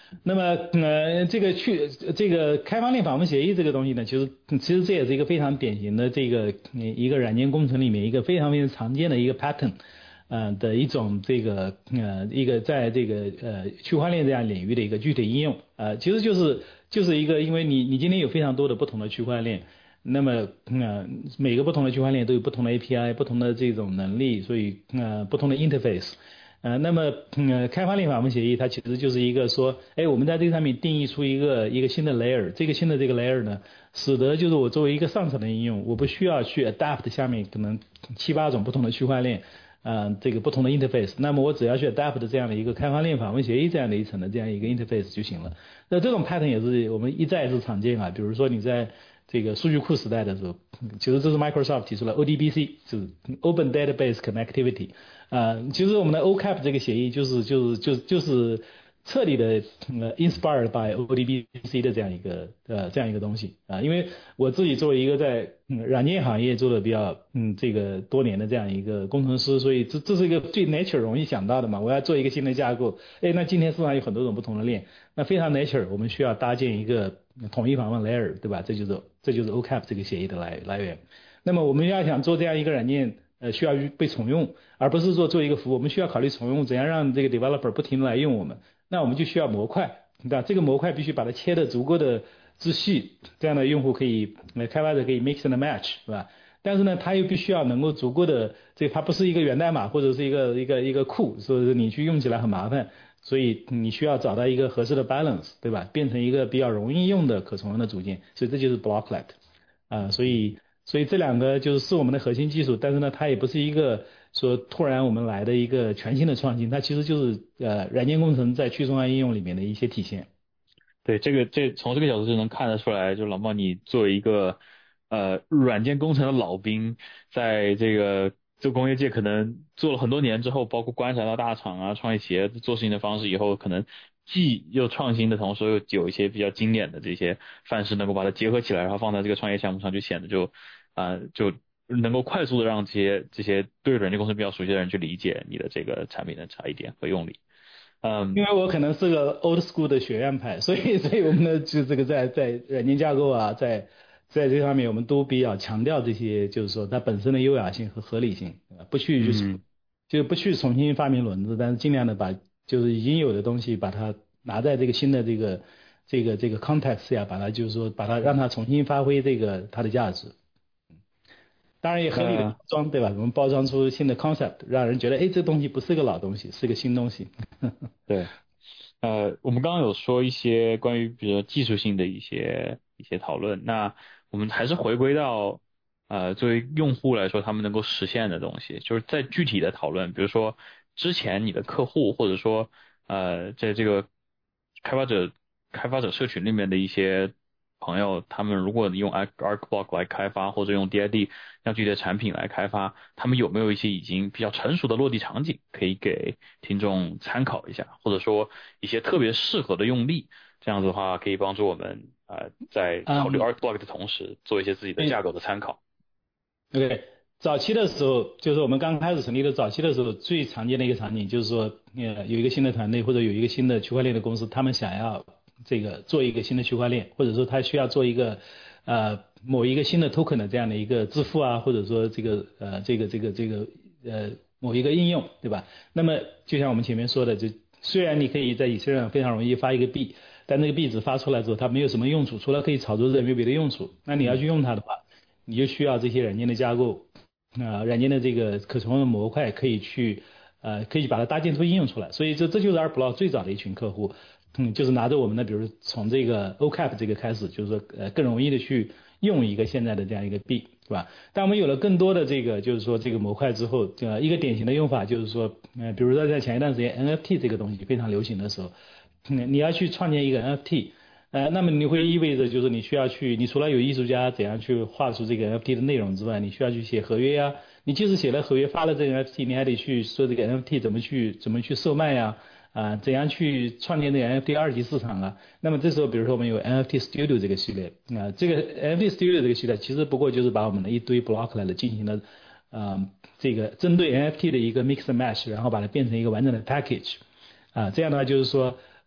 那么呃，这个去这个开放链访问协议这个东西呢，其实其实这也是一个非常典型的这个一个软件工程里面一个非常非常常见的一个 pattern， 呃的一种这个呃一个在这个呃区块链这样领域的一个具体应用，呃其实就是就是一个因为你你今天有非常多的不同的区块链，那么呃每个不同的区块链都有不同的 A P I， 不同的这种能力，所以呃不同的 interface。呃，那么呃，开放链访问协议它其实就是一个说，哎，我们在这个上面定义出一个一个新的 layer， 这个新的这个 layer 呢，使得就是我作为一个上层的应用，我不需要去 adapt 下面可能七八种不同的区块链，呃，这个不同的 interface， 那么我只要去 adapt 这样的一个开放链访问协议这样的一层的这样一个 interface 就行了。那这种 pattern 也是我们一再是常见啊，比如说你在这个数据库时代的时候，其实这是 Microsoft 提出了 O D B C， 就是 Open Database Connectivity。呃，其实我们的 O C A P 这个协议就是就是就是就是彻底的呃 inspired by O D B C 的这样一个呃这样一个东西啊、呃，因为我自己作为一个在、嗯、软件行业做的比较嗯这个多年的这样一个工程师，所以这这是一个最 nature 容易想到的嘛，我要做一个新的架构，哎，那今天市场有很多种不同的链，那非常 nature， 我们需要搭建一个统一访问 layer， 对吧？这就是这就是 O C A P 这个协议的来来源。那么我们要想做这样一个软件。呃，需要被重用，而不是说做一个服务。我们需要考虑重用，怎样让这个 developer 不停地来用我们。那我们就需要模块，对吧？这个模块必须把它切得足够的仔细，这样的用户可以，呃，开发者可以 mix and match， 是吧？但是呢，它又必须要能够足够的，这个它不是一个源代码或者是一个一个一个库，所以你去用起来很麻烦。所以你需要找到一个合适的 balance， 对吧？变成一个比较容易用的可重用的组件。所以这就是 Blocklet， 啊、呃，所以。所以这两个就是是我们的核心技术，但是呢，它也不是一个说突然我们来的一个全新的创新，它其实就是呃软件工程在去中心应用里面的一些体现。 对，这个这从这个角度就能看得出来，就老茂你作为一个呃软件工程的老兵，在这个做工业界可能做了很多年之后，包括观察到大厂啊、创业企业做事情的方式以后，可能既又创新的同时，又有一些比较经典的这些范式能够把它结合起来，然后放在这个创业项目上，就显得就啊、呃、就能够快速的让这些这些对软件工程比较熟悉的人去理解你的这个产品的差异点和用例。嗯， 因为我可能是个 old school 的学院派，所以所以我们的就这个在在软件架构啊，在在这方面我们都比较强调这些，就是说它本身的优雅性和合理性，不去就是、嗯、就不去重新发明轮子，但是尽量的把就是已经有的东西把它拿在这个新的这个这个这个 context 下，把它就是说把它让它重新发挥这个它的价值。当然也合理的包装、呃、对吧？我们包装出新的 concept， 让人觉得哎，这东西不是个老东西，是个新东西。 对，呃，我们刚刚有说一些关于比如说技术性的一些一些讨论，那我们还是回归到呃作为用户来说他们能够实现的东西，就是在具体的讨论，比如说之前你的客户或者说呃在这个开发者开发者社群里面的一些朋友，他们如果用 ArcBlock 来开发或者用 D I D 让具体的产品来开发，他们有没有一些已经比较成熟的落地场景可以给听众参考一下，或者说一些特别适合的用例，这样子的话可以帮助我们呃在考虑 ArcBlock 的同时、um, 做一些自己的架构的参考。 OK， 早期的时候就是我们刚开始成立的早期的时候，最常见的一个场景就是说呃有一个新的团队或者有一个新的区块链的公司，他们想要这个做一个新的区块链，或者说他需要做一个呃某一个新的 token 的这样的一个支付啊，或者说这个呃这个这个这个呃某一个应用，对吧？那么就像我们前面说的，就虽然你可以在以太坊非常容易发一个币，但这个币值发出来之后它没有什么用处，除了可以炒作之外没有别的用处。那你要去用它的话，你就需要这些软件的架构啊、呃，软件的这个可重用的模块可以去呃可以把它搭建出应用出来。所以这这就是 ArcBlock 最早的一群客户。嗯，就是拿着我们的，比如从这个 O C A P 这个开始，就是说呃更容易的去用一个现在的这样一个币，是吧？但我们有了更多的这个就是说这个模块之后，呃一个典型的用法就是说，呃比如说在前一段时间 N F T 这个东西非常流行的时候，嗯，你要去创建一个 N F T， 呃那么你会意味着就是你需要去，你除了有艺术家怎样去画出这个 N F T 的内容之外，你需要去写合约呀、啊，你即使写了合约发了这个 N F T， 你还得去说这个 N F T 怎么去怎么去售卖呀、啊。啊，怎样去创建这个 N F T 二级市场啊？那么这时候，比如说我们有 N F T Studio 这个系列啊，这个 N F T Studio 这个系列其实不过就是把我们的一堆 Blocklet 进行了呃这个针对 N F T 的一个 mix and match， 然后把它变成一个完整的 package 啊，这样的话就是说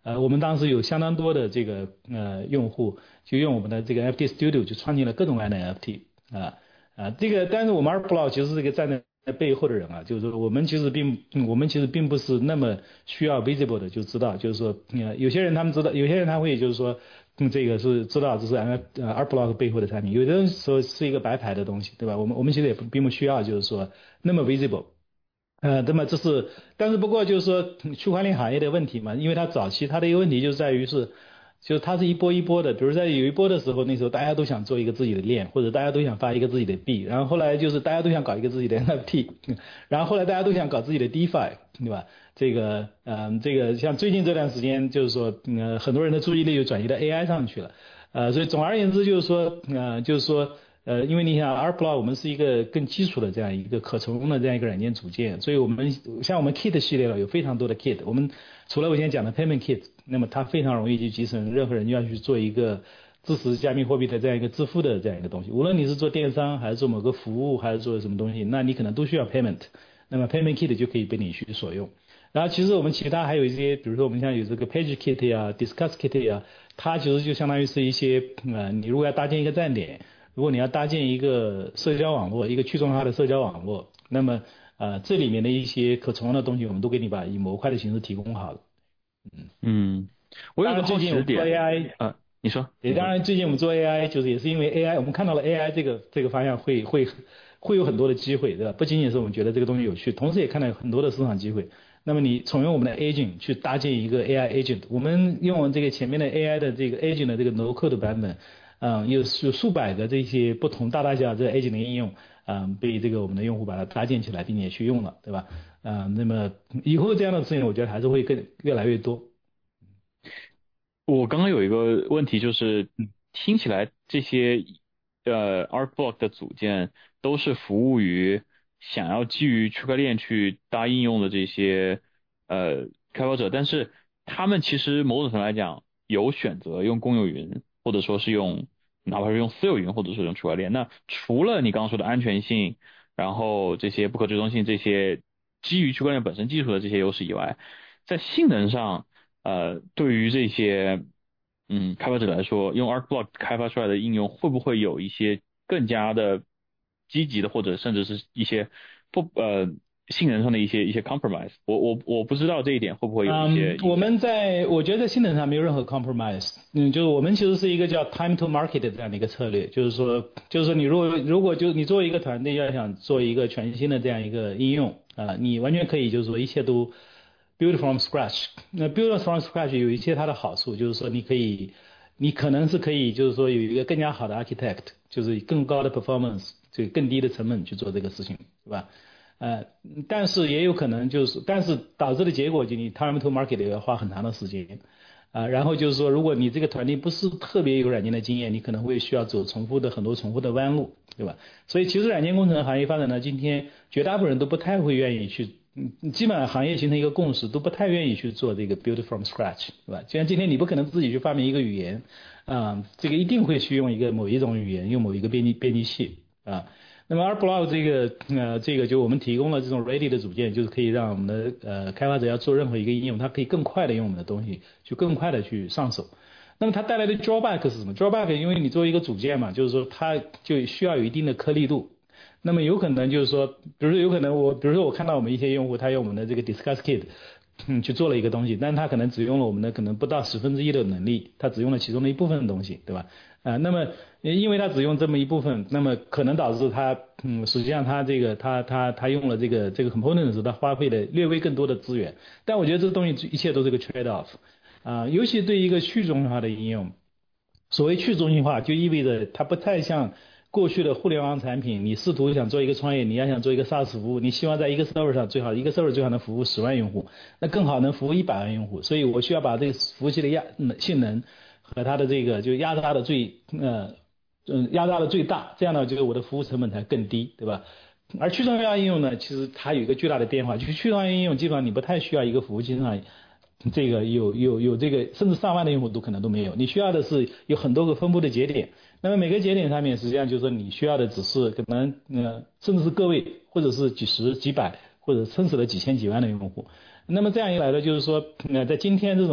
呃，我们当时有相当多的这个呃用户就用我们的这个 N F T Studio 就创建了各种各样的 N F T 啊啊，这个但是我们 ArtBlock 其实是一个站在背后的人啊，就是说我们其实并我们其实并不是那么需要 visible 的就知道，就是说呃有些人他们知道，有些人他会就是说嗯这个是知道这是 呃 ArtBlock 背后的产品，有的人说是一个白牌的东西，对吧？我们我们其实也并不需要就是说那么 visible。呃，那么这是，但是不过就是说区块链行业的问题嘛，因为它早期它的一个问题就在于是，就是它是一波一波的，比如在有一波的时候，那时候大家都想做一个自己的链，或者大家都想发一个自己的币，然后后来就是大家都想搞一个自己的 N F T， 然后后来大家都想搞自己的 DeFi， 对吧？这个，嗯、呃，这个像最近这段时间，就是说，呃，很多人的注意力就转移到 A I 上去了，呃，所以总而言之就是说，呃，就是说。呃，因为你想 ArtBlock 我们是一个更基础的这样一个可重用的这样一个软件组件，所以我们像我们 Kit 系列了有非常多的 Kit， 我们除了我现在讲的 Payment Kit， 那么它非常容易去集成任何人要去做一个支持加密货币的这样一个支付的这样一个东西，无论你是做电商还是做某个服务还是做什么东西，那你可能都需要 Payment， 那么 Payment Kit 就可以被你去所用。然后其实我们其他还有一些，比如说我们像有这个 Page Kit 啊 Discuss Kit 啊，它其实就相当于是一些呃你如果要搭建一个站点，如果你要搭建一个社交网络，一个去中心化的社交网络，那么呃这里面的一些可重用的东西，我们都给你把以模块的形式提供好了。 嗯嗯，我有个好奇的点， A I 啊，你说？ 对，当然最近我们做 A I 就是也是因为 A I， 我们看到了 A I 这个这个方向会会会有很多的机会，对吧？不仅仅是我们觉得这个东西有趣，同时也看到有很多的市场机会。那么你重用我们的 agent 去搭建一个 A I agent， 我们用这个前面的 A I 的这个 agent 的这个 no code 版本。嗯，有有数百个这些不同大大小小这 agent 的应用，嗯，被这个我们的用户把它搭建起来，并且去用了，对吧？嗯，那么以后这样的事情，我觉得还是会更越来越多。 我刚刚有一个问题，就是听起来这些呃 ArtBlock 的组件都是服务于想要基于区块链去搭应用的这些呃开发者，但是他们其实某种程度来讲有选择用公有云，或者说是用哪怕是用私有云，或者是用区块链。那除了你刚刚说的安全性，然后这些不可追踪性，这些基于区块链本身技术的这些优势以外，在性能上，呃，对于这些嗯开发者来说，用 ArtBlock 开发出来的应用会不会有一些更加的积极的，或者甚至是一些不呃性能上的一些一些 compromise， 我我我不知道这一点会不会有一些。 嗯，我们在我觉得在性能上没有任何 compromise， 嗯，就是我们其实是一个叫 time to market 的这样的一个策略，就是说，就是说你如果如果就你作为一个团队要想做一个全新的这样一个应用啊、呃，你完全可以就是说一切都 build from scratch。那 build from scratch 有一些它的好处，就是说你可以，你可能是可以就是说有一个更加好的 architect， 就是更高的 performance， 就更低的成本去做这个事情，对吧？呃，但是也有可能就是，但是导致的结果就你 time to market 也要花很长的时间，啊、呃，然后就是说，如果你这个团队不是特别有软件的经验，你可能会需要走重复的很多重复的弯路，对吧？所以其实软件工程行业发展到今天，绝大部分人都不太会愿意去，嗯，基本上行业形成一个共识，都不太愿意去做这个 build from scratch， 对吧？就像今天你不可能自己去发明一个语言，啊、呃，这个一定会去用一个某一种语言，用某一个编辑编辑器，啊。那么 ArtBlock 这个呃这个就我们提供了这种 ready 的组件，就是可以让我们的呃开发者要做任何一个应用，它可以更快的用我们的东西，就更快的去上手。那么它带来的 drawback 是什么 ？drawback 因为你作为一个组件嘛，就是说它就需要有一定的颗粒度。那么有可能就是说，比如说有可能我比如说我看到我们一些用户他用我们的这个 Discuss Kit， 嗯去做了一个东西，但是他可能只用了我们的可能不到十分之一的能力，他只用了其中的一部分的东西，对吧？啊、呃，那么因为他只用这么一部分，那么可能导致他，嗯，实际上他这个他他他用了这个这个 component 的时候，他花费了略微更多的资源。但我觉得这个东西一切都是个 trade off， 啊、呃，尤其对一个去中心化的应用，所谓去中心化就意味着它不太像过去的互联网产品，你试图想做一个创业，你要想做一个 SaaS 服务，你希望在一个 server 上最好一个 server 最好能服务十万用户，那更好能服务一百万用户，所以我需要把这个服务器的压性能和它的这个就压榨的最呃嗯压榨的最大，这样呢就是我的服务成本才更低，对吧？而去中心化应用呢，其实它有一个巨大的变化，就是去中心化应用基本上你不太需要一个服务器上这个有有有这个甚至上万的用户都可能都没有，你需要的是有很多个分布的节点，那么每个节点上面实际上就是说你需要的只是可能呃甚至是个位或者是几十几百或者撑死了几千几万的用户，那么这样一来呢，就是说呃在今天这种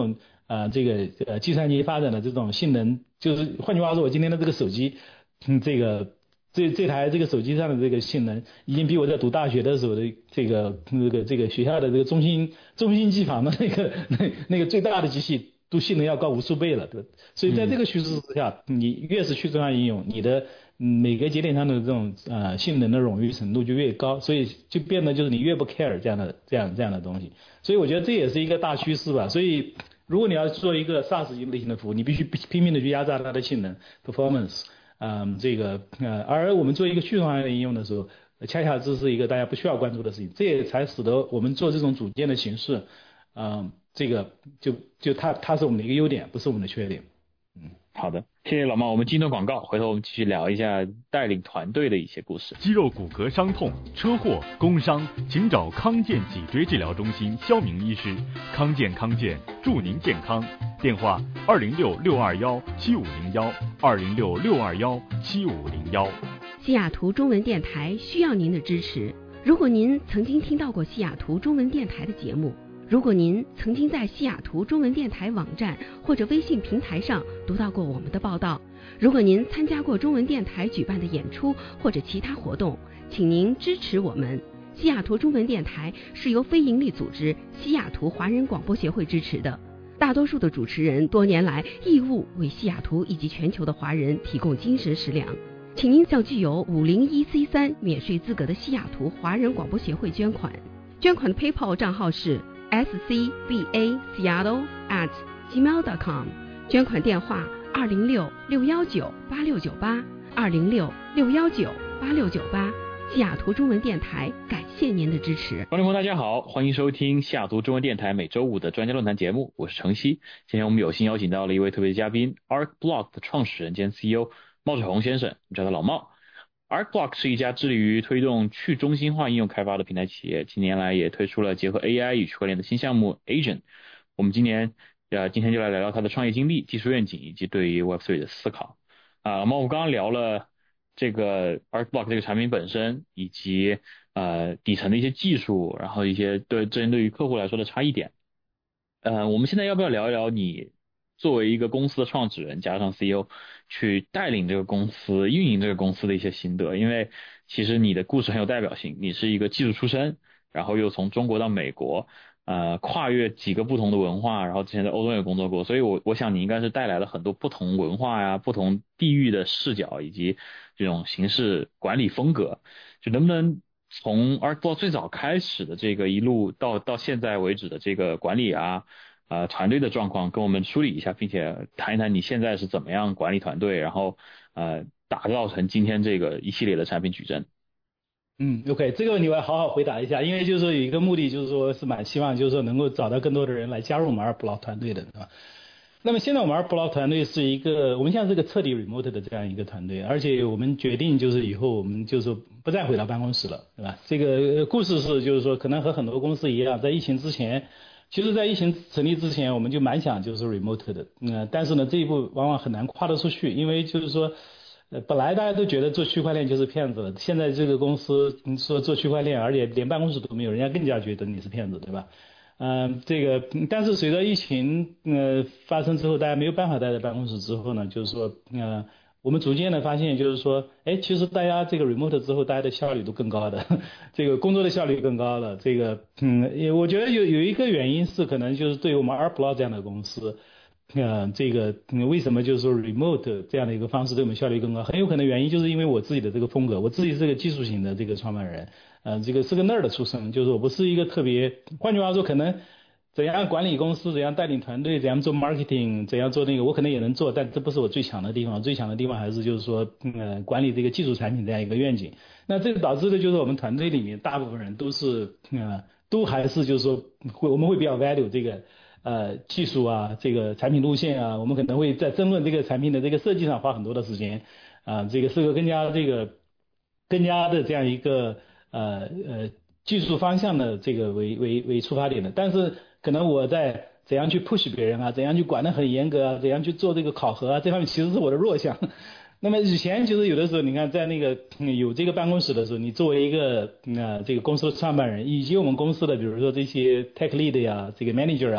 呃这个呃计算机发展的这种性能，就是换句话说，我今天的这个手机，嗯，这个这这台这个手机上的这个性能，已经比我在读大学的时候的这个这个这个学校的这个中心中心机房的那个那那个最大的机器都性能要高无数倍了，对吧？所以在这个趋势之下，你越是去中心化应用，你的每个节点上的这种呃性能的冗余程度就越高，所以就变得就是你越不 care 这样的这样这样的东西。所以我觉得这也是一个大趋势吧。所以如果你要做一个 SaaS 类型的服务，你必须拼命的去压榨它的性能 performance， 嗯，这个呃，而我们做一个去中心化的应用的时候，恰恰这是一个大家不需要关注的事情，这也才使得我们做这种组件的形式，嗯，这个就就它它是我们的一个优点，不是我们的缺点。 嗯，好的，谢谢老猫。我们进段广告，回头我们继续聊一下带领团队的一些故事。 肌肉骨骼伤痛、车祸、工伤，请找康健脊椎治疗中心肖明医师。康健康健，祝您健康。电话：二零六六二幺七五零幺，二零六六二幺七五零幺。 西雅图中文电台需要您的支持。如果您曾经听到过西雅图中文电台的节目，如果您曾经在西雅图中文电台网站或者微信平台上读到过我们的报道，如果您参加过中文电台举办的演出或者其他活动，请您支持我们。西雅图中文电台是由非营利组织西雅图华人广播协会支持的，大多数的主持人多年来义务为西雅图以及全球的华人提供精神食粮，请您向具有五零一 C 三 免税资格的西雅图华人广播协会捐款。捐款的 PayPal 账号是S C B A Seattle at gmail dot com， 捐款电话二零六六幺九八六九八，二零六六幺九八六九八。西雅图中文电台感谢您的支持。 观众朋友大家好，欢迎收听西雅图中文电台每周五的专家论坛节目，我是程曦。今天我们有幸邀请到了一位特别嘉宾 ArcBlock 的创始人兼 C E O 茂水红先生，我们叫他老茂。ArcBlock 是一家致力于推动去中心化应用开发的平台企业，近年来也推出了结合 A I 与区块链的新项目 Agent。我们今年呃今天就来聊聊他的创业经历、技术愿景以及对于 Web 三 的思考。啊，老茂，我们刚刚聊了这个 ArcBlock 这个产品本身，以及呃底层的一些技术，然后一些对针对于客户来说的差异点。呃，我们现在要不要聊一聊你作为一个公司的创始人加上 C E O 去带领这个公司运营这个公司的一些心得？因为其实你的故事很有代表性，你是一个技术出身，然后又从中国到美国，呃，跨越几个不同的文化，然后之前在欧洲也工作过，所以我我想你应该是带来了很多不同文化呀、不同地域的视角以及这种形式管理风格，就能不能从 ArcBlock 最早开始的这个一路到到现在为止的这个管理啊？呃，团队的状况跟我们梳理一下，并且谈一谈你现在是怎么样管理团队，然后呃打造成今天这个一系列的产品矩阵。 嗯 ，OK， 这个问题我要好好回答一下，因为就是说有一个目的，就是说是蛮希望就是说能够找到更多的人来加入我们 ArcBlock 团队的，对吧？那么现在我们 ArcBlock 团队是一个，我们现在是个彻底 remote 的这样一个团队，而且我们决定就是以后我们就是不再回到办公室了，对吧？这个故事是就是说可能和很多公司一样，在疫情之前。其实，在疫情成立之前，我们就蛮想就是 remote 的，呃，但是呢，这一步往往很难跨得出去，因为就是说，呃，本来大家都觉得做区块链就是骗子了，现在这个公司你说做区块链，而且连办公室都没有，人家更加觉得你是骗子，对吧？嗯、呃，这个，但是随着疫情呃发生之后，大家没有办法待在办公室之后呢，就是说，呃。我们逐渐的发现，就是说，哎，其实大家这个 remote 之后，大家的效率都更高的，这个工作的效率更高了。这个，嗯，也我觉得有有一个原因是，可能就是对于我们 ArcBlock 这样的公司，呃，这个、嗯、为什么就是说 remote 这样的一个方式对我们效率更高？很有可能原因就是因为我自己的这个风格，我自己是个技术型的这个创办人，呃，这个是个 nerd 出身，就是我不是一个特别，换句话说，可能。怎样管理公司，怎样带领团队，怎样做 marketing， 怎样做那个，我可能也能做，但这不是我最强的地方。最强的地方还是就是说，呃，管理这个技术产品这样一个愿景。那这个导致的就是我们团队里面大部分人都是，呃，都还是就是说，会我们会比较 value 这个呃技术啊，这个产品路线啊，我们可能会在争论这个产品的这个设计上花很多的时间啊、呃，这个是个更加这个更加的这样一个呃呃技术方向的这个为为为出发点的，但是。可能我在怎样去 push 别人啊，怎样去管得很严格啊，怎样去做这个考核啊，这方面其实是我的弱项。那么以前就是有的时候，你看在那个、嗯、有这个办公室的时候，你作为一个呃这个公司的创办人，以及我们公司的比如说这些 tech lead 呀，这个 manager 啊，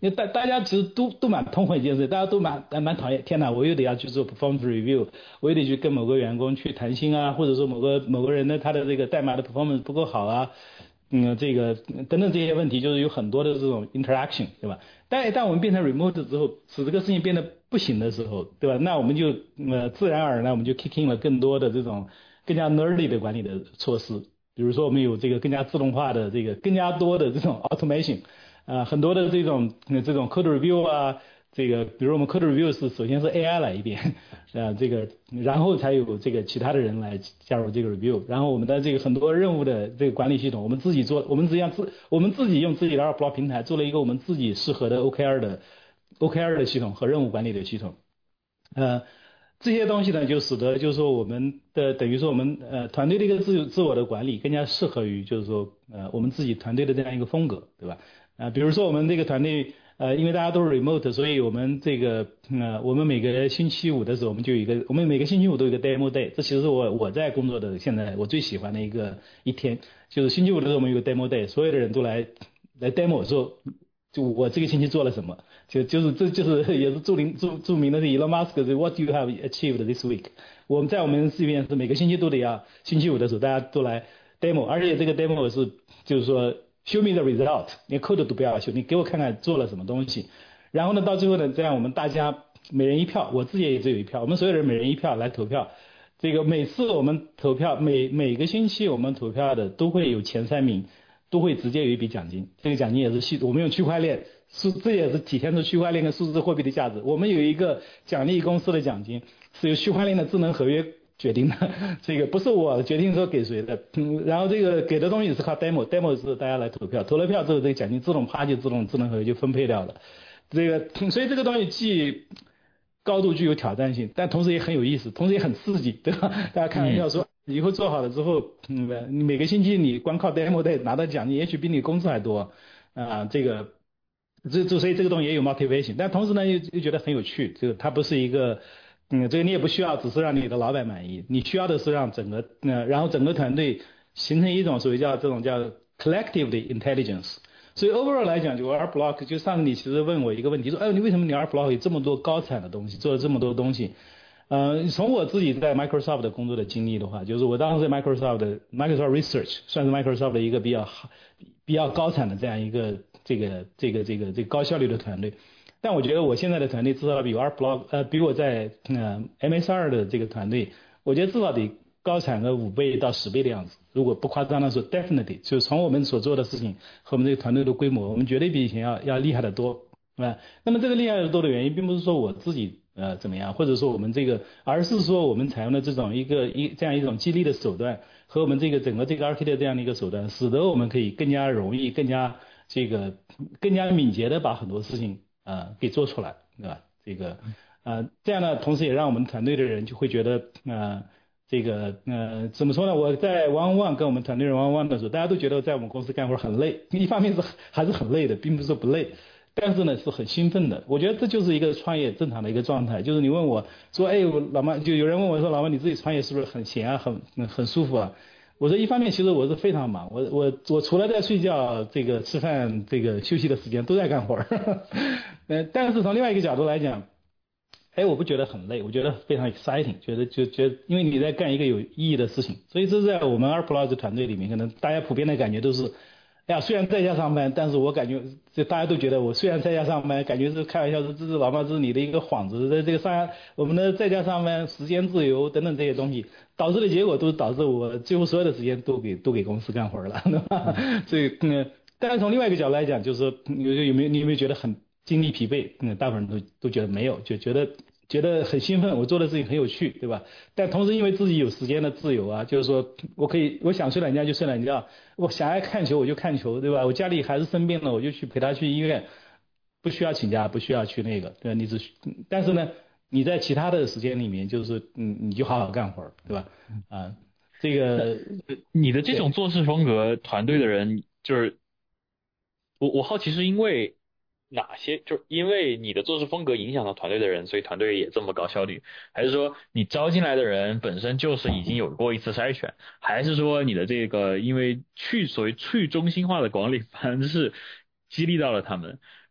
因为大大家其实都都蛮痛恨一件事，大家都蛮蛮讨厌，天哪，我又得要去做 performance review， 我又得去跟某个员工去谈心啊，或者说某个某个人的他的这个代码的 performance 不够好啊，嗯，这个等等这些问题，就是有很多的这种 interaction， 对吧？但但我们变成 remote 之后，使这个事情变得不行的时候，对吧？那我们就呃自然而然我们就 kick in 了更多的这种更加 nerdy 的管理的措施，比如说我们有这个更加自动化的这个更加多的这种 automation。啊、呃，很多的这种这种 code review 啊，这个比如我们 code review 是首先是 A I 来一遍，啊，这个然后才有这个其他的人来加入这个 review， 然后我们的这个很多任务的这个管理系统，我们自己做，我们只样自我们自己用自己的 ArcBlock 平台做了一个我们自己适合的 O K R 的 O K R 的系统和任务管理的系统，呃。这些东西呢，就使得就是说我们的等于说我们呃团队的一个自自我的管理更加适合于就是说呃我们自己团队的这样一个风格，对吧？啊、呃，比如说我们这个团队呃因为大家都是 remote， 所以我们这个呃我们每个星期五的时候我们就有一个我们每个星期五都有一个 demo day， 这其实是我我在工作的现在我最喜欢的一个一天，就是星期五的时候我们有个 demo day， 所有的人都来来 demo 说就我这个星期做了什么。就就是这就是也是著名著著名的是 Elon Musk 的 What do you have achieved this week？ 我们在我们这边是每个星期都得要星期五的时候大家都来 demo， 而且这个 demo 是就是说 show me the result， 连 code 都不要修，你给我看看做了什么东西。然后呢，到最后呢，这样我们大家每人一票，我自己也只有一票，我们所有人每人一票来投票。这个每次我们投票，每每个星期我们投票的都会有前三名，都会直接有一笔奖金。这个奖金也是系我们用区块链。是，这也是体现出区块链跟数字货币的价值。我们有一个奖励公司的奖金，是由区块链的智能合约决定的，这个不是我决定说给谁的。嗯，然后这个给的东西是靠 demo，demo 是大家来投票，投了票之后，这个奖金自动啪就自动智能合约就分配掉了。这个，所以这个东西既高度具有挑战性，但同时也很有意思，同时也很刺激，对吧？大家开玩笑说，以后做好了之后，嗯，每个星期你光靠 demo day 拿到奖金，也许比你工资还多啊，这个。这这所以这个东西也有 motivation， 但同时呢又又觉得很有趣，这个它不是一个，嗯，这个你也不需要只是让你的老板满意，你需要的是让整个，呃，然后整个团队形成一种所谓叫这种叫 collective 的 intelligence。所以 overall 来讲，就 ArcBlock， 就上次你其实问我一个问题，说，哎，你为什么你 ArcBlock 有这么多高产的东西，做了这么多东西？呃，从我自己在 Microsoft 的工作的经历的话，就是我当时在 Microsoft 的 Microsoft Research 算是 Microsoft 的一个比较比较高产的这样一个这个这个这个这个高效率的团队，但我觉得我现在的团队至少比 ArcBlock 呃比我在呃 M S R 的这个团队，我觉得至少得高产个五倍到十倍的样子。如果不夸张的说 ，definitely 就是从我们所做的事情和我们这个团队的规模，我们绝对比以前要要厉害得多，啊。那么这个厉害得多的原因，并不是说我自己呃怎么样，或者说我们这个，而是说我们采用的这种一个一这样一种激励的手段和我们这个整个这个 architect 这样的一个手段，使得我们可以更加容易、更加这个更加敏捷的把很多事情呃给做出来，对吧？这个呃这样呢，同时也让我们团队的人就会觉得呃这个呃怎么说呢？我在 one on one 跟我们团队人 one on one 的时候，大家都觉得在我们公司干活很累，一方面是还是很累的，并不是说不累。但是呢，是很兴奋的。我觉得这就是一个创业正常的一个状态。就是你问我说，哎，老妈，就有人问我说，老妈你自己创业是不是很闲啊，很很舒服啊？我说一方面其实我是非常忙，我我我除了在睡觉、这个吃饭、这个休息的时间都在干活儿。呃，但是从另外一个角度来讲，哎，我不觉得很累，我觉得非常 exciting， 觉得就觉得因为你在干一个有意义的事情，所以这是在我们 ArcBlock 团队里面，可能大家普遍的感觉都是。哎呀，虽然在家上班，但是我感觉这大家都觉得我虽然在家上班，感觉是开玩笑，这是老妈这是你的一个幌子，在这个上我们的在家上班、时间自由等等这些东西，导致的结果都导致我几乎所有的时间都给都给公司干活了，对吧？所以嗯，但是从另外一个角度来讲，就是有有没有你有没有觉得很精力疲惫？嗯，大部分人都都觉得没有，就觉得。觉得很兴奋，我做的事情很有趣，对吧？但同时因为自己有时间的自由啊，就是说我可以，我想睡懒觉就睡懒觉，我想爱看球我就看球，对吧？我家里孩子生病了，我就去陪他去医院，不需要请假，不需要去那个，对吧？你只，但是呢，你在其他的时间里面，就是嗯，你就好好干活，对吧？啊，这个你的这种做事风格，团队的人就是我我好奇是因为。哪些就是因为你的做事风格影响到团队的人，所以团队也这么高效率，还是说你招进来的人本身就是已经有过一次筛选，还是说你的这个因为去所谓去中心化的管理方式激励到了他们，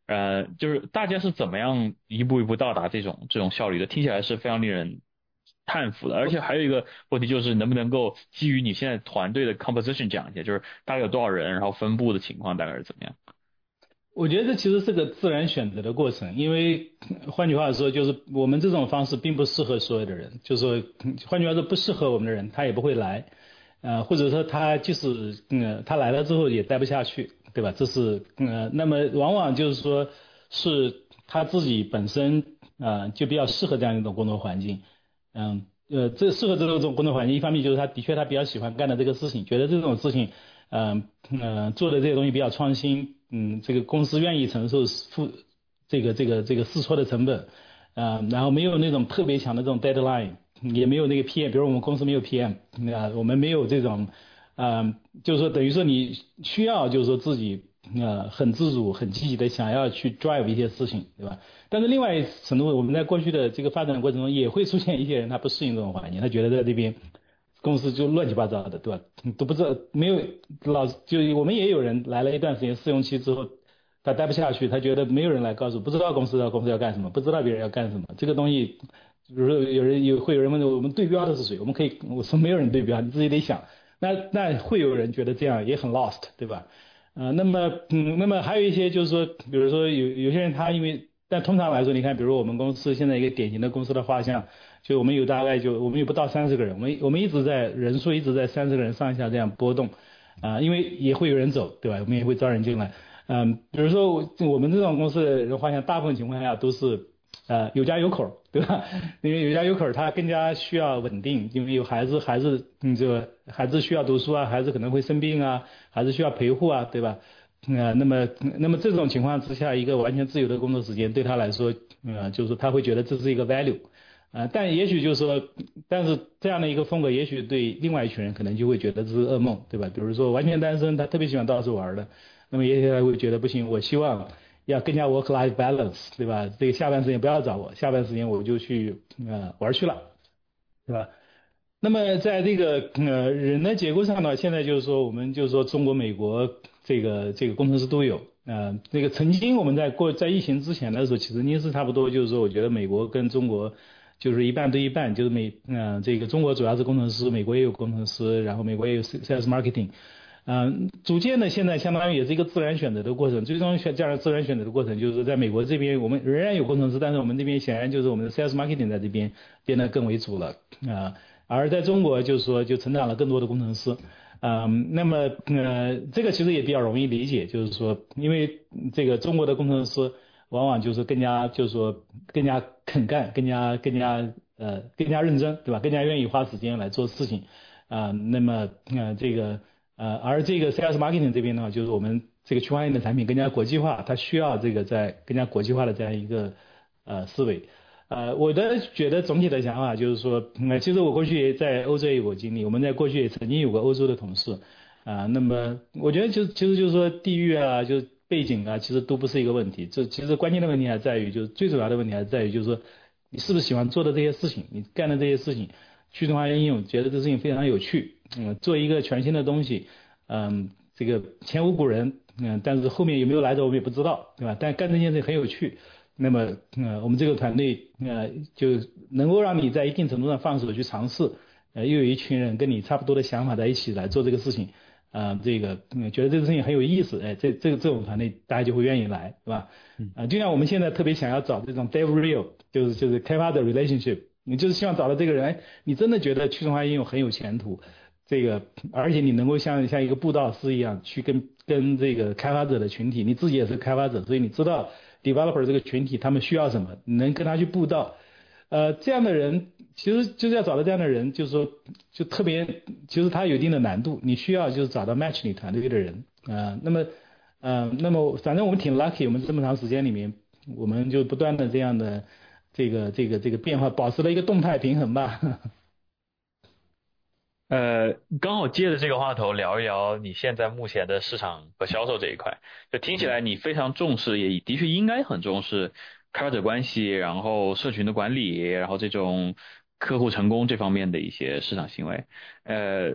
呃，就是大家是怎么样一步一步到达这种这种效率的？听起来是非常令人叹服的。而且还有一个问题就是能不能够基于你现在团队的 composition 讲一下，就是大概有多少人，然后分布的情况大概是怎么样？ 我觉得这其实是个自然选择的过程，因为换句话说，就是我们这种方式并不适合所有的人，就是说，换句话说，不适合我们的人他也不会来，呃，或者说他即使嗯他来了之后也待不下去，对吧？这是呃，那么往往就是说是他自己本身啊、呃、就比较适合这样一种工作环境，嗯呃，这适合这种工作环境，一方面就是他的确他比较喜欢干的这个事情，觉得这种事情嗯 呃, 呃做的这些东西比较创新。嗯，这个公司愿意承受付这个这个这个试错的成本，啊、呃，然后没有那种特别强的这种 deadline， 也没有那个 P M， 比如我们公司没有 P M， 啊、呃，我们没有这种，呃，就是说等于说你需要就是说自己呃很自主、很积极的想要去 drive 一些事情，对吧？但是另外一程度，我们在过去的这个发展过程中，也会出现一些人他不适应这种环境，他觉得在这边。公司就乱七八糟的，对吧？都不知道，没有老就我们也有人来了一段时间试用期之后，他待不下去，他觉得没有人来告诉，不知道公司的公司要干什么，不知道别人要干什么。这个东西，比如说有人有会有人问我们对标的是谁，我们可以我说没有人对标，你自己得想。那那会有人觉得这样也很 lost， 对吧？呃，那么嗯，那么还有一些就是说，比如说有有些人他因为，但通常来说，你看，比如我们公司现在一个典型的公司的画像。就我们有大概就我们有不到三十个人，我们我们一直在人数一直在三十个人上下这样波动，啊、呃，因为也会有人走，对吧？我们也会招人进来，嗯、呃，比如说我们这种公司的人画像，大部分情况下都是呃有家有口，对吧？因为有家有口，他更加需要稳定，因为有孩子，孩子嗯这个孩子需要读书啊，孩子可能会生病啊，孩子需要陪护啊，对吧？呃，那么那么这种情况之下，一个完全自由的工作时间对他来说，呃，就是说他会觉得这是一个 value。啊，但也许就是说，但是这样的一个风格，也许对另外一群人可能就会觉得这是噩梦，对吧？比如说完全单身，他特别喜欢到处玩的，那么也许他会觉得不行，我希望要更加 work-life balance， 对吧？这个下班时间不要找我，下班时间我就去呃玩去了，对吧？那么在这个呃人的结构上呢，现在就是说，我们就是说中国、美国这个这个工程师都有。呃，那个曾经我们在过在疫情之前的时候，其实也是差不多，就是说，我觉得美国跟中国。就是一半对一半，就是美嗯、呃，这个中国主要是工程师，美国也有工程师，然后美国也有 sales marketing， 嗯、呃，逐渐的现在相当于也是一个自然选择的过程，最终选这样自然选择的过程，就是在美国这边我们仍然有工程师，但是我们这边显然就是我们的 sales marketing 在这边变得更为主了啊、呃，而在中国就是说就成长了更多的工程师，啊、呃，那么呃这个其实也比较容易理解，就是说因为这个中国的工程师。往往就是更加就是说更加肯干，更加更加呃更加认真，对吧？更加愿意花时间来做事情啊、呃。那么呃这个呃而这个 sales marketing 这边呢，就是我们这个区块链的产品更加国际化，它需要这个在更加国际化的这样一个呃思维。呃，我的觉得总体的想法就是说，呃，其实我过去也在欧洲也有过经历，我们在过去也曾经有过欧洲的同事啊、呃。那么我觉得就其实就是说地域啊，就背景啊，其实都不是一个问题。这其实关键的问题还在于，就是最主要的问题还在于，就是说你是不是喜欢做的这些事情，你干的这些事情，去中心化应用，觉得这事情非常有趣，嗯，做一个全新的东西，嗯，这个前无古人，嗯，但是后面有没有来者我们也不知道，对吧？但干这件事很有趣，那么，呃，我们这个团队，呃，就能够让你在一定程度上放手去尝试，呃，又有一群人跟你差不多的想法在一起来做这个事情。啊、呃，这个、嗯、觉得这个事情很有意思，哎，这这个这种团队大家就会愿意来，是吧？啊、呃，就像我们现在特别想要找这种 dev real， 就是就是开发者 relationship， 你就是希望找到这个人，哎，你真的觉得去中心化应用很有前途，这个而且你能够像像一个布道师一样去跟跟这个开发者的群体，你自己也是开发者，所以你知道 developer 这个群体他们需要什么，你能跟他去布道。呃，这样的人其实就是要找到这样的人，就是说就特别，其实他有一定的难度，你需要就是找到 match 你团队的人啊、呃。那么，呃，那么反正我们挺 lucky， 我们这么长时间里面，我们就不断的这样的这个这个这个变化，保持了一个动态平衡吧。 呃，刚好接着这个话头聊一聊你现在目前的市场和销售这一块，就听起来你非常重视，也的确应该很重视开发者关系，然后社群的管理，然后这种客户成功这方面的一些市场行为。呃，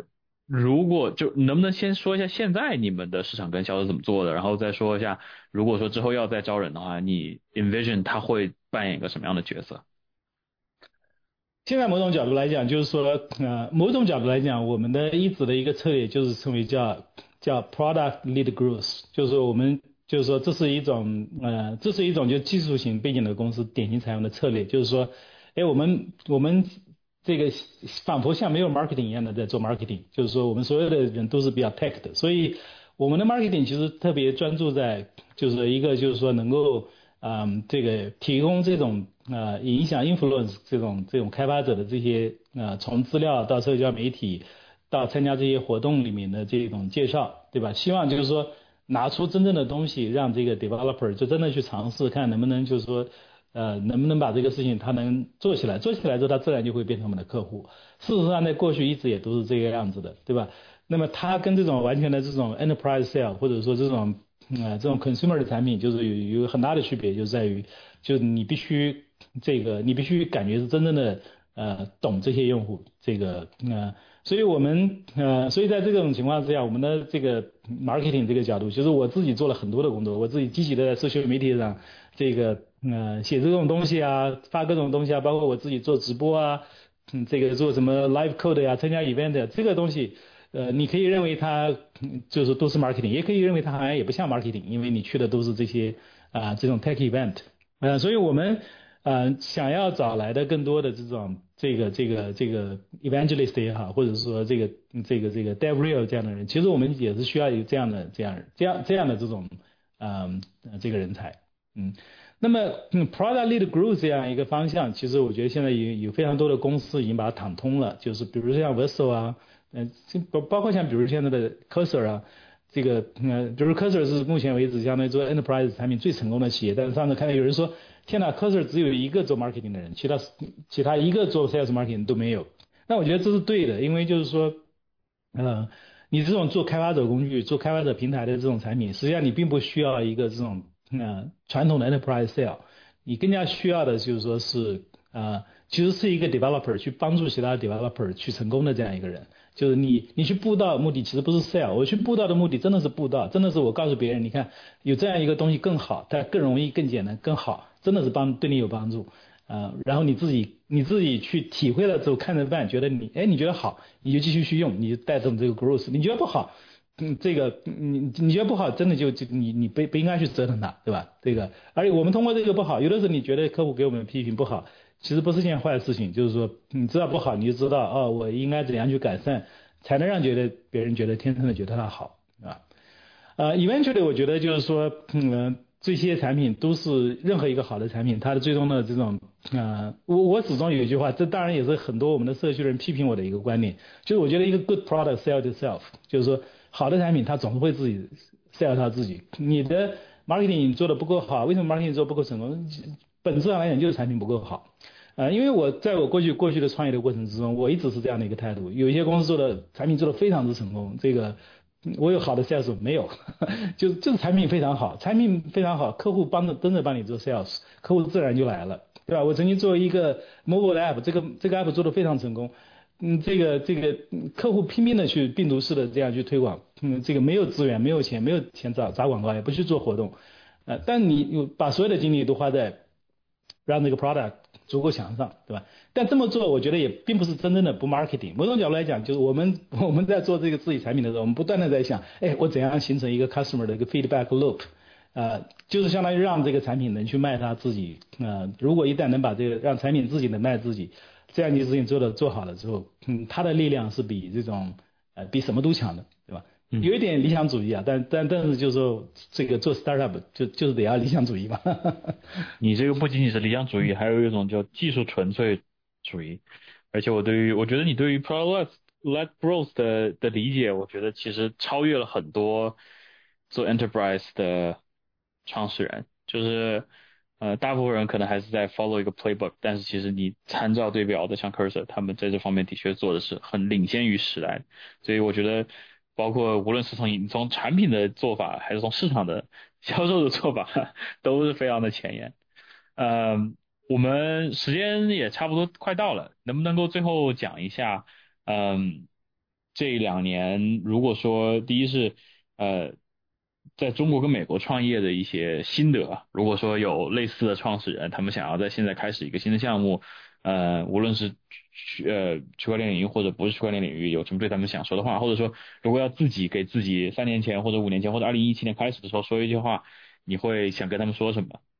如果就能不能先说一下现在你们的市场跟销售怎么做的，然后再说一下，如果说之后要再招人的话，你 envision 他会扮演一个什么样的角色？ 现在某种角度来讲，就是说，呃，某种角度来讲，我们的一直的一个策略就是称为叫叫 product lead growth， 就是说我们就是说这是一种呃，这是一种就技术型背景的公司典型采用的策略，就是说，哎，我们我们这个仿佛像没有 marketing 一样的在做 marketing， 就是说我们所有的人都是比较 tech 的，所以我们的 marketing 其实特别专注在就是一个就是说能够嗯这个提供这种呃影响 influence 这种这种开发者的这些呃从资料到社交媒体到参加这些活动里面的这种介绍，对吧？希望就是说拿出真正的东西，让这个 developer 就真的去尝试看能不能就是说呃能不能把这个事情他能做起来，做起来之后他自然就会变成我们的客户。事实上在过去一直也都是这个样子的，对吧？那么它跟这种完全的这种 enterprise sale 或者说这种呃这种 consumer 的产品就是有有很大的区别，就在于就你必须这个你必须感觉是真正的呃懂这些用户，这个呃所以我们呃所以在这种情况之下，我们的这个 marketing 这个角度，其实我自己做了很多的工作，我自己积极的在社交媒体上这个呃写这种东西啊，发各种东西啊，包括我自己做直播啊，嗯这个做什么 live code 呀、啊，参加 event 这个东西。呃，你可以认为它就是都是 marketing， 也可以认为它好像也不像 marketing， 因为你去的都是这些啊、呃、这种 tech event， 呃，所以我们呃想要找来的更多的这种这个这个这个 evangelist 也好，或者说这个这个这个 DevRel 这样的人，其实我们也是需要有这样的这样这样这样的这种嗯、呃、这个人才，嗯。那么、嗯、product lead growth 这样一个方向，其实我觉得现在有有非常多的公司已经把它躺通了，就是比如说像 Verso 啊。嗯，这包包括像比如现在的 Cursor 啊，这个呃，比如 Cursor 是目前为止相当于做 enterprise 产品最成功的企业，但是上次看到有人说，天哪 ，Cursor 只有一个做 marketing 的人，其他其他一个做 sales marketing 都没有。那我觉得这是对的，因为就是说，呃，你这种做开发者工具、做开发者平台的这种产品，实际上你并不需要一个这种呃传统的 enterprise sale， 你更加需要的就是说是呃，其实是一个 developer 去帮助其他 developer 去成功的这样一个人。就是你，你去布道目的其实不是 sell， 我去布道的目的真的是布道，真的是我告诉别人，你看有这样一个东西更好，它更容易、更简单、更好，真的是帮对你有帮助，呃，然后你自己你自己去体会了之后看着办，觉得你，哎，你觉得好，你就继续去用，你就带动这个 growth， 你觉得不好，嗯，这个你你觉得不好，真的就就你你不不应该去折腾它，对吧？这个，而且我们通过这个不好，有的时候你觉得客户给我们批评不好。其实不是件坏事情，就是说你知道不好，你就知道哦，我应该怎样去改善，才能让觉得别人觉得天生的觉得它好啊。呃 ，eventually 我觉得就是说，嗯，这些产品都是任何一个好的产品，它的最终的这种呃，我我始终有一句话，这当然也是很多我们的社区人批评我的一个观点，就是我觉得一个 good product sell itself， 就是说好的产品它总是会自己 sell 它自己，你的 marketing 做的不够好，为什么 marketing 做不够成功？本质上来讲就是产品不够好，呃，因为我在我过去过去的创业的过程之中，我一直是这样的一个态度。有一些公司做的产品做的非常之成功，这个我有好的 sales 没有，就这个产品非常好，产品非常好，客户帮着真的帮你做 sales， 客户自然就来了，对吧？我曾经做一个 mobile app， 这个这个 app 做的非常成功，嗯，这个这个客户拼命的去病毒式的这样去推广，嗯，这个没有资源，没有钱，没有钱砸砸广告，也不去做活动，呃，但你有把所有的精力都花在让这个 product 足够强上，对吧？但这么做，我觉得也并不是真正的不 marketing。某种角度来讲，就是我们我们在做这个自己产品的时候，我们不断的在想，哎，我怎样形成一个 customer 的一个 feedback loop， 呃，就是相当于让这个产品能去卖它自己。呃，如果一旦能把这个让产品自己能卖自己，这样的事情做的做好了之后，嗯，它的力量是比这种呃比什么都强的，对吧？有一点理想主义啊，但但但是就是说这个做 startup 就就是得要理想主义嘛。 你这个不仅仅是理想主义，还有一种叫技术纯粹主义。而且我对于我觉得你对于 product led growth 的的理解，我觉得其实超越了很多做 enterprise 的创始人。就是呃大部分人可能还是在 follow 一个 playbook， 但是其实你参照对标的像 Cursor， 他们在这方面的确做的是很领先于时代。所以我觉得包括无论是从从产品的做法，还是从市场的销售的做法，都是非常的前沿。呃，我们时间也差不多快到了，能不能够最后讲一下，嗯、呃， 这两年如果说第一是呃在中国跟美国创业的一些心得，如果说有类似的创始人他们想要在现在开始一个新的项目，呃无论是区呃区块链领域或者不是区块链领域，有什么对他们想说的话，或者说如果要自己给自己三年前或者五年前或者二零一七年开始的时候说一句话，你会想跟他们说什么？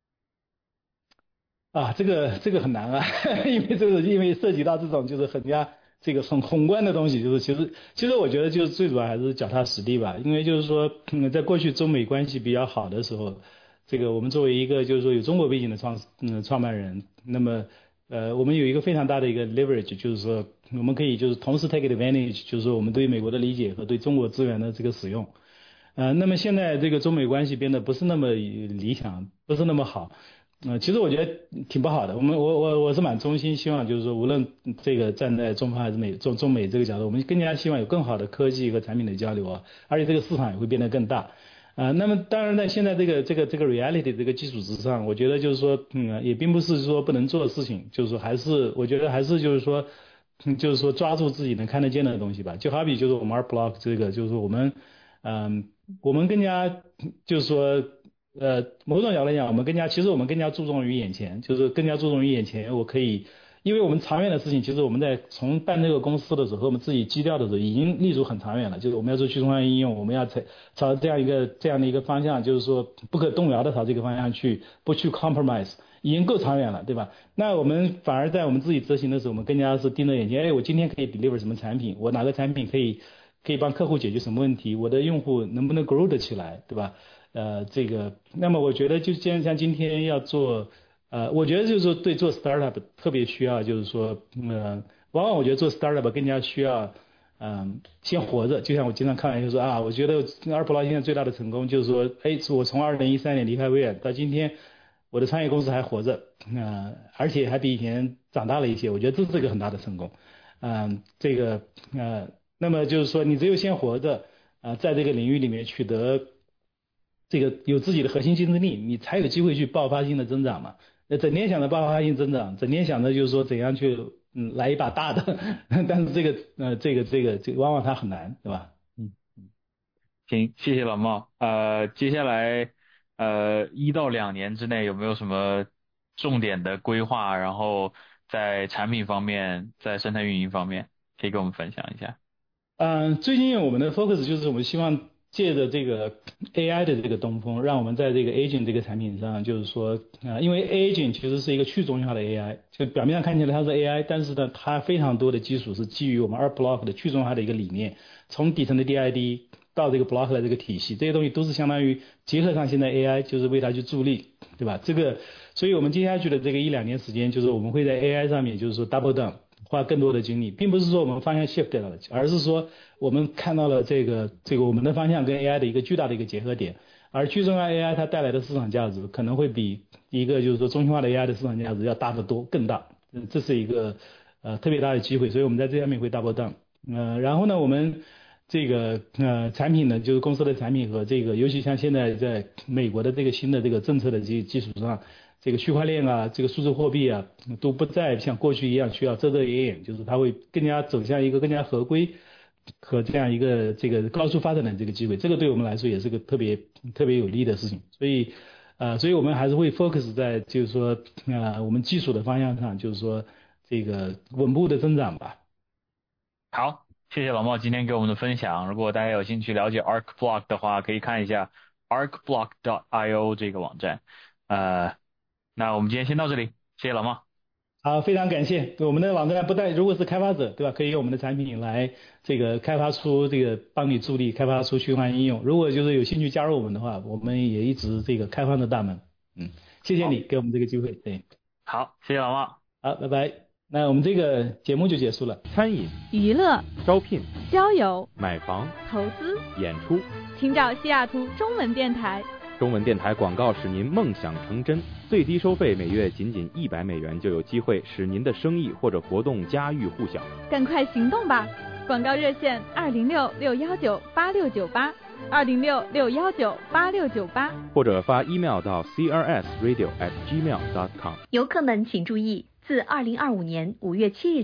啊，这个这个很难啊，因为这个因为涉及到这种就是很加这个很宏观的东西，就是其实其实我觉得就是最主要还是脚踏实地吧，因为就是说、嗯、在过去中美关系比较好的时候，这个我们作为一个就是说有中国背景的创嗯创办人，那么呃我们有一个非常大的一个 leverage， 就是说我们可以就是同时 take advantage， 就是说我们对美国的理解和对中国资源的这个使用，呃那么现在这个中美关系变得不是那么理想，不是那么好。呃，其实我觉得挺不好的。我们我我我是蛮衷心希望，就是说，无论这个站在中方还是美中中美这个角度，我们更加希望有更好的科技和产品的交流啊，而且这个市场也会变得更大。啊、呃，那么当然在现在这个这个这个 reality 这个基础之上，我觉得就是说，嗯，也并不是说不能做的事情，就是说还是我觉得还是就是说，嗯，就是说抓住自己能看得见的东西吧。就好比就是我们 ArcBlock 这个，就是说我们，嗯、呃，我们更加就是说。呃，某种角度来讲，我们更加，其实我们更加注重于眼前，就是更加注重于眼前。我可以，因为我们长远的事情，其实我们在从办这个公司的时候，我们自己基调的时候，已经立足很长远了。就是我们要做去中心化应用，我们要朝朝这样一个这样的一个方向，就是说不可动摇的朝这个方向去，不去 compromise， 已经够长远了，对吧？那我们反而在我们自己执行的时候，我们更加是盯着眼前。哎，我今天可以 deliver 什么产品？我哪个产品可以可以帮客户解决什么问题？我的用户能不能 grow 得起来，对吧？呃，这个，那么我觉得就像像今天要做，呃，我觉得就是说对做 startup 特别需要，就是说，呃，往往我觉得做 startup 更加需要，嗯、呃，先活着。就像我经常开玩笑说啊，我觉得ArcBlock现在最大的成功就是说，哎，我从二零一三年离开微软到今天，我的创业公司还活着，呃，而且还比以前长大了一些。我觉得这是个很大的成功。嗯、呃，这个，呃，那么就是说，你只有先活着，啊、呃，在这个领域里面取得。这个有自己的核心竞争力，你才有机会去爆发性的增长嘛。那整天想着爆发性增长，整天想着就是说怎样去嗯来一把大的，但是这个呃这个这个这个往往它很难，对吧？ 嗯嗯，行，谢谢老茂。呃，接下来呃一到两年之内有没有什么重点的规划？然后在产品方面，在生态运营方面，可以跟我们分享一下。 嗯、呃，最近我们的 focus 就是我们希望。借着这个 A I 的这个东风，让我们在这个 Agent 这个产品上，就是说，啊、呃，因为 Agent 其实是一个去中心化的 A I， 就表面上看起来它是 A I， 但是呢，它非常多的基础是基于我们 ArcBlock 的去中心化的一个理念，从底层的 D I D 到这个 Block 的这个体系，这些东西都是相当于结合上现在 A I， 就是为它去助力，对吧？这个，所以我们接下去的这个一两年时间，就是我们会在 A I 上面，就是说 double down。花更多的精力，并不是说我们方向 shift 掉了，而是说我们看到了这个这个我们的方向跟 A I 的一个巨大的一个结合点，而去中心化 A I 它带来的市场价值可能会比一个就是说中心化的 A I 的市场价值要大得多，更大，嗯，这是一个呃特别大的机会，所以我们在这方面会 double down， 呃，然后呢，我们这个呃产品呢，就是公司的产品和这个，尤其像现在在美国的这个新的这个政策的基基础上。这个区块链啊，这个数字货币啊，都不再像过去一样需要遮遮掩掩，就是它会更加走向一个更加合规和这样一个这个高速发展的这个机会，这个对我们来说也是个特别特别有利的事情。所以，呃，所以我们还是会 focus 在就是说，呃，我们基础的方向上，就是说这个稳步的增长吧。 好，谢谢老茂今天给我们的分享。如果大家有兴趣了解 ArcBlock 的话，可以看一下 arcblock dot i o 这个网站。呃。那我们今天先到这里，谢谢老茂。 好，非常感谢。我们的网站不但如果是开发者，对吧，可以用我们的产品来这个开发出这个帮你助力开发出区块链应用。如果就是有兴趣加入我们的话，我们也一直这个开放的大门。嗯，谢谢你给我们这个机会。对， 好，谢谢老茂。 好，拜拜。那我们这个节目就结束了。 餐饮、 娱乐、 招聘、 交友、 买房、 投资、 演出， 请找西雅图中文电台。 中文电台广告使您梦想成真，最低收费每月仅仅一百美元，就有机会使您的生意或者活动家喻户晓。 赶快行动吧！广告热线二零六六幺九八六九八，二零六六幺九八六九八， 或者发 email 到 c r s radio at gmail dot com。 游客们请注意，自二零二五年五月七日起，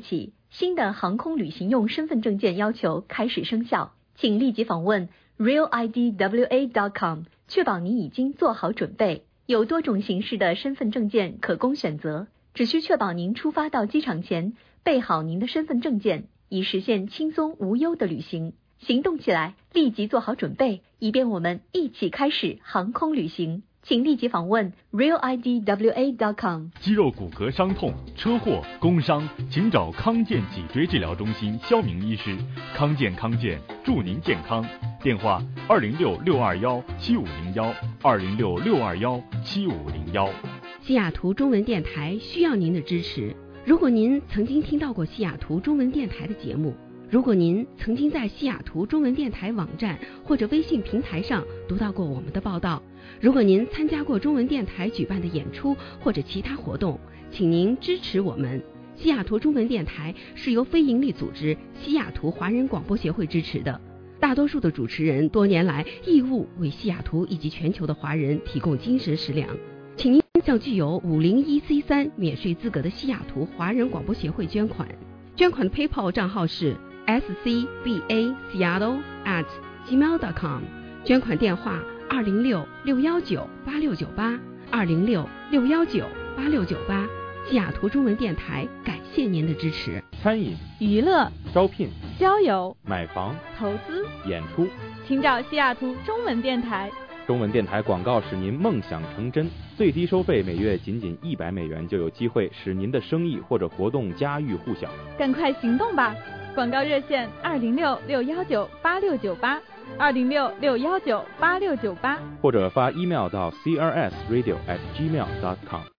新的航空旅行用身份证件要求开始生效，请立即访问 real I D W A dot com， 确保您已经做好准备。有多种形式的身份证件可供选择，只需确保您出发到机场前备好您的身份证件，以实现轻松无忧的旅行。行动起来，立即做好准备，以便我们一起开始航空旅行。请立即访问 real I D W A dot com。 肌肉骨骼伤痛、车祸、工伤，请找康健脊椎治疗中心肖明医师。康健康健，祝您健康。电话二零六六二幺七五零幺二零六六二幺七五零幺。 西雅图中文电台需要您的支持。如果您曾经听到过西雅图中文电台的节目，如果您曾经在西雅图中文电台网站或者微信平台上读到过我们的报道，如果您参加过中文电台举办的演出或者其他活动，请您支持我们。西雅图中文电台是由非营利组织西雅图华人广播协会支持的，大多数的主持人多年来义务为西雅图以及全球的华人提供精神食粮。请您向具有五零一 C 三 免税资格的西雅图华人广播协会捐款，捐款的 PayPal 账号是 S C B A Seattle at gmail dot com， 捐款电话二零六六幺九八六九八二零六六幺九八六九八。西雅图中文电台感谢您的支持。 餐饮、 娱乐、 招聘、 交友、 买房、 投资、 演出， 请找西雅图中文电台。 中文电台广告使您梦想成真，最低收费每月仅仅一百美元，就有机会使您的生意或者活动家喻户晓。 赶快行动吧！广告热线二零六六幺九八六九八二零六六幺九八六九八， 或者发 email 到 c r s radio at gmail dot com。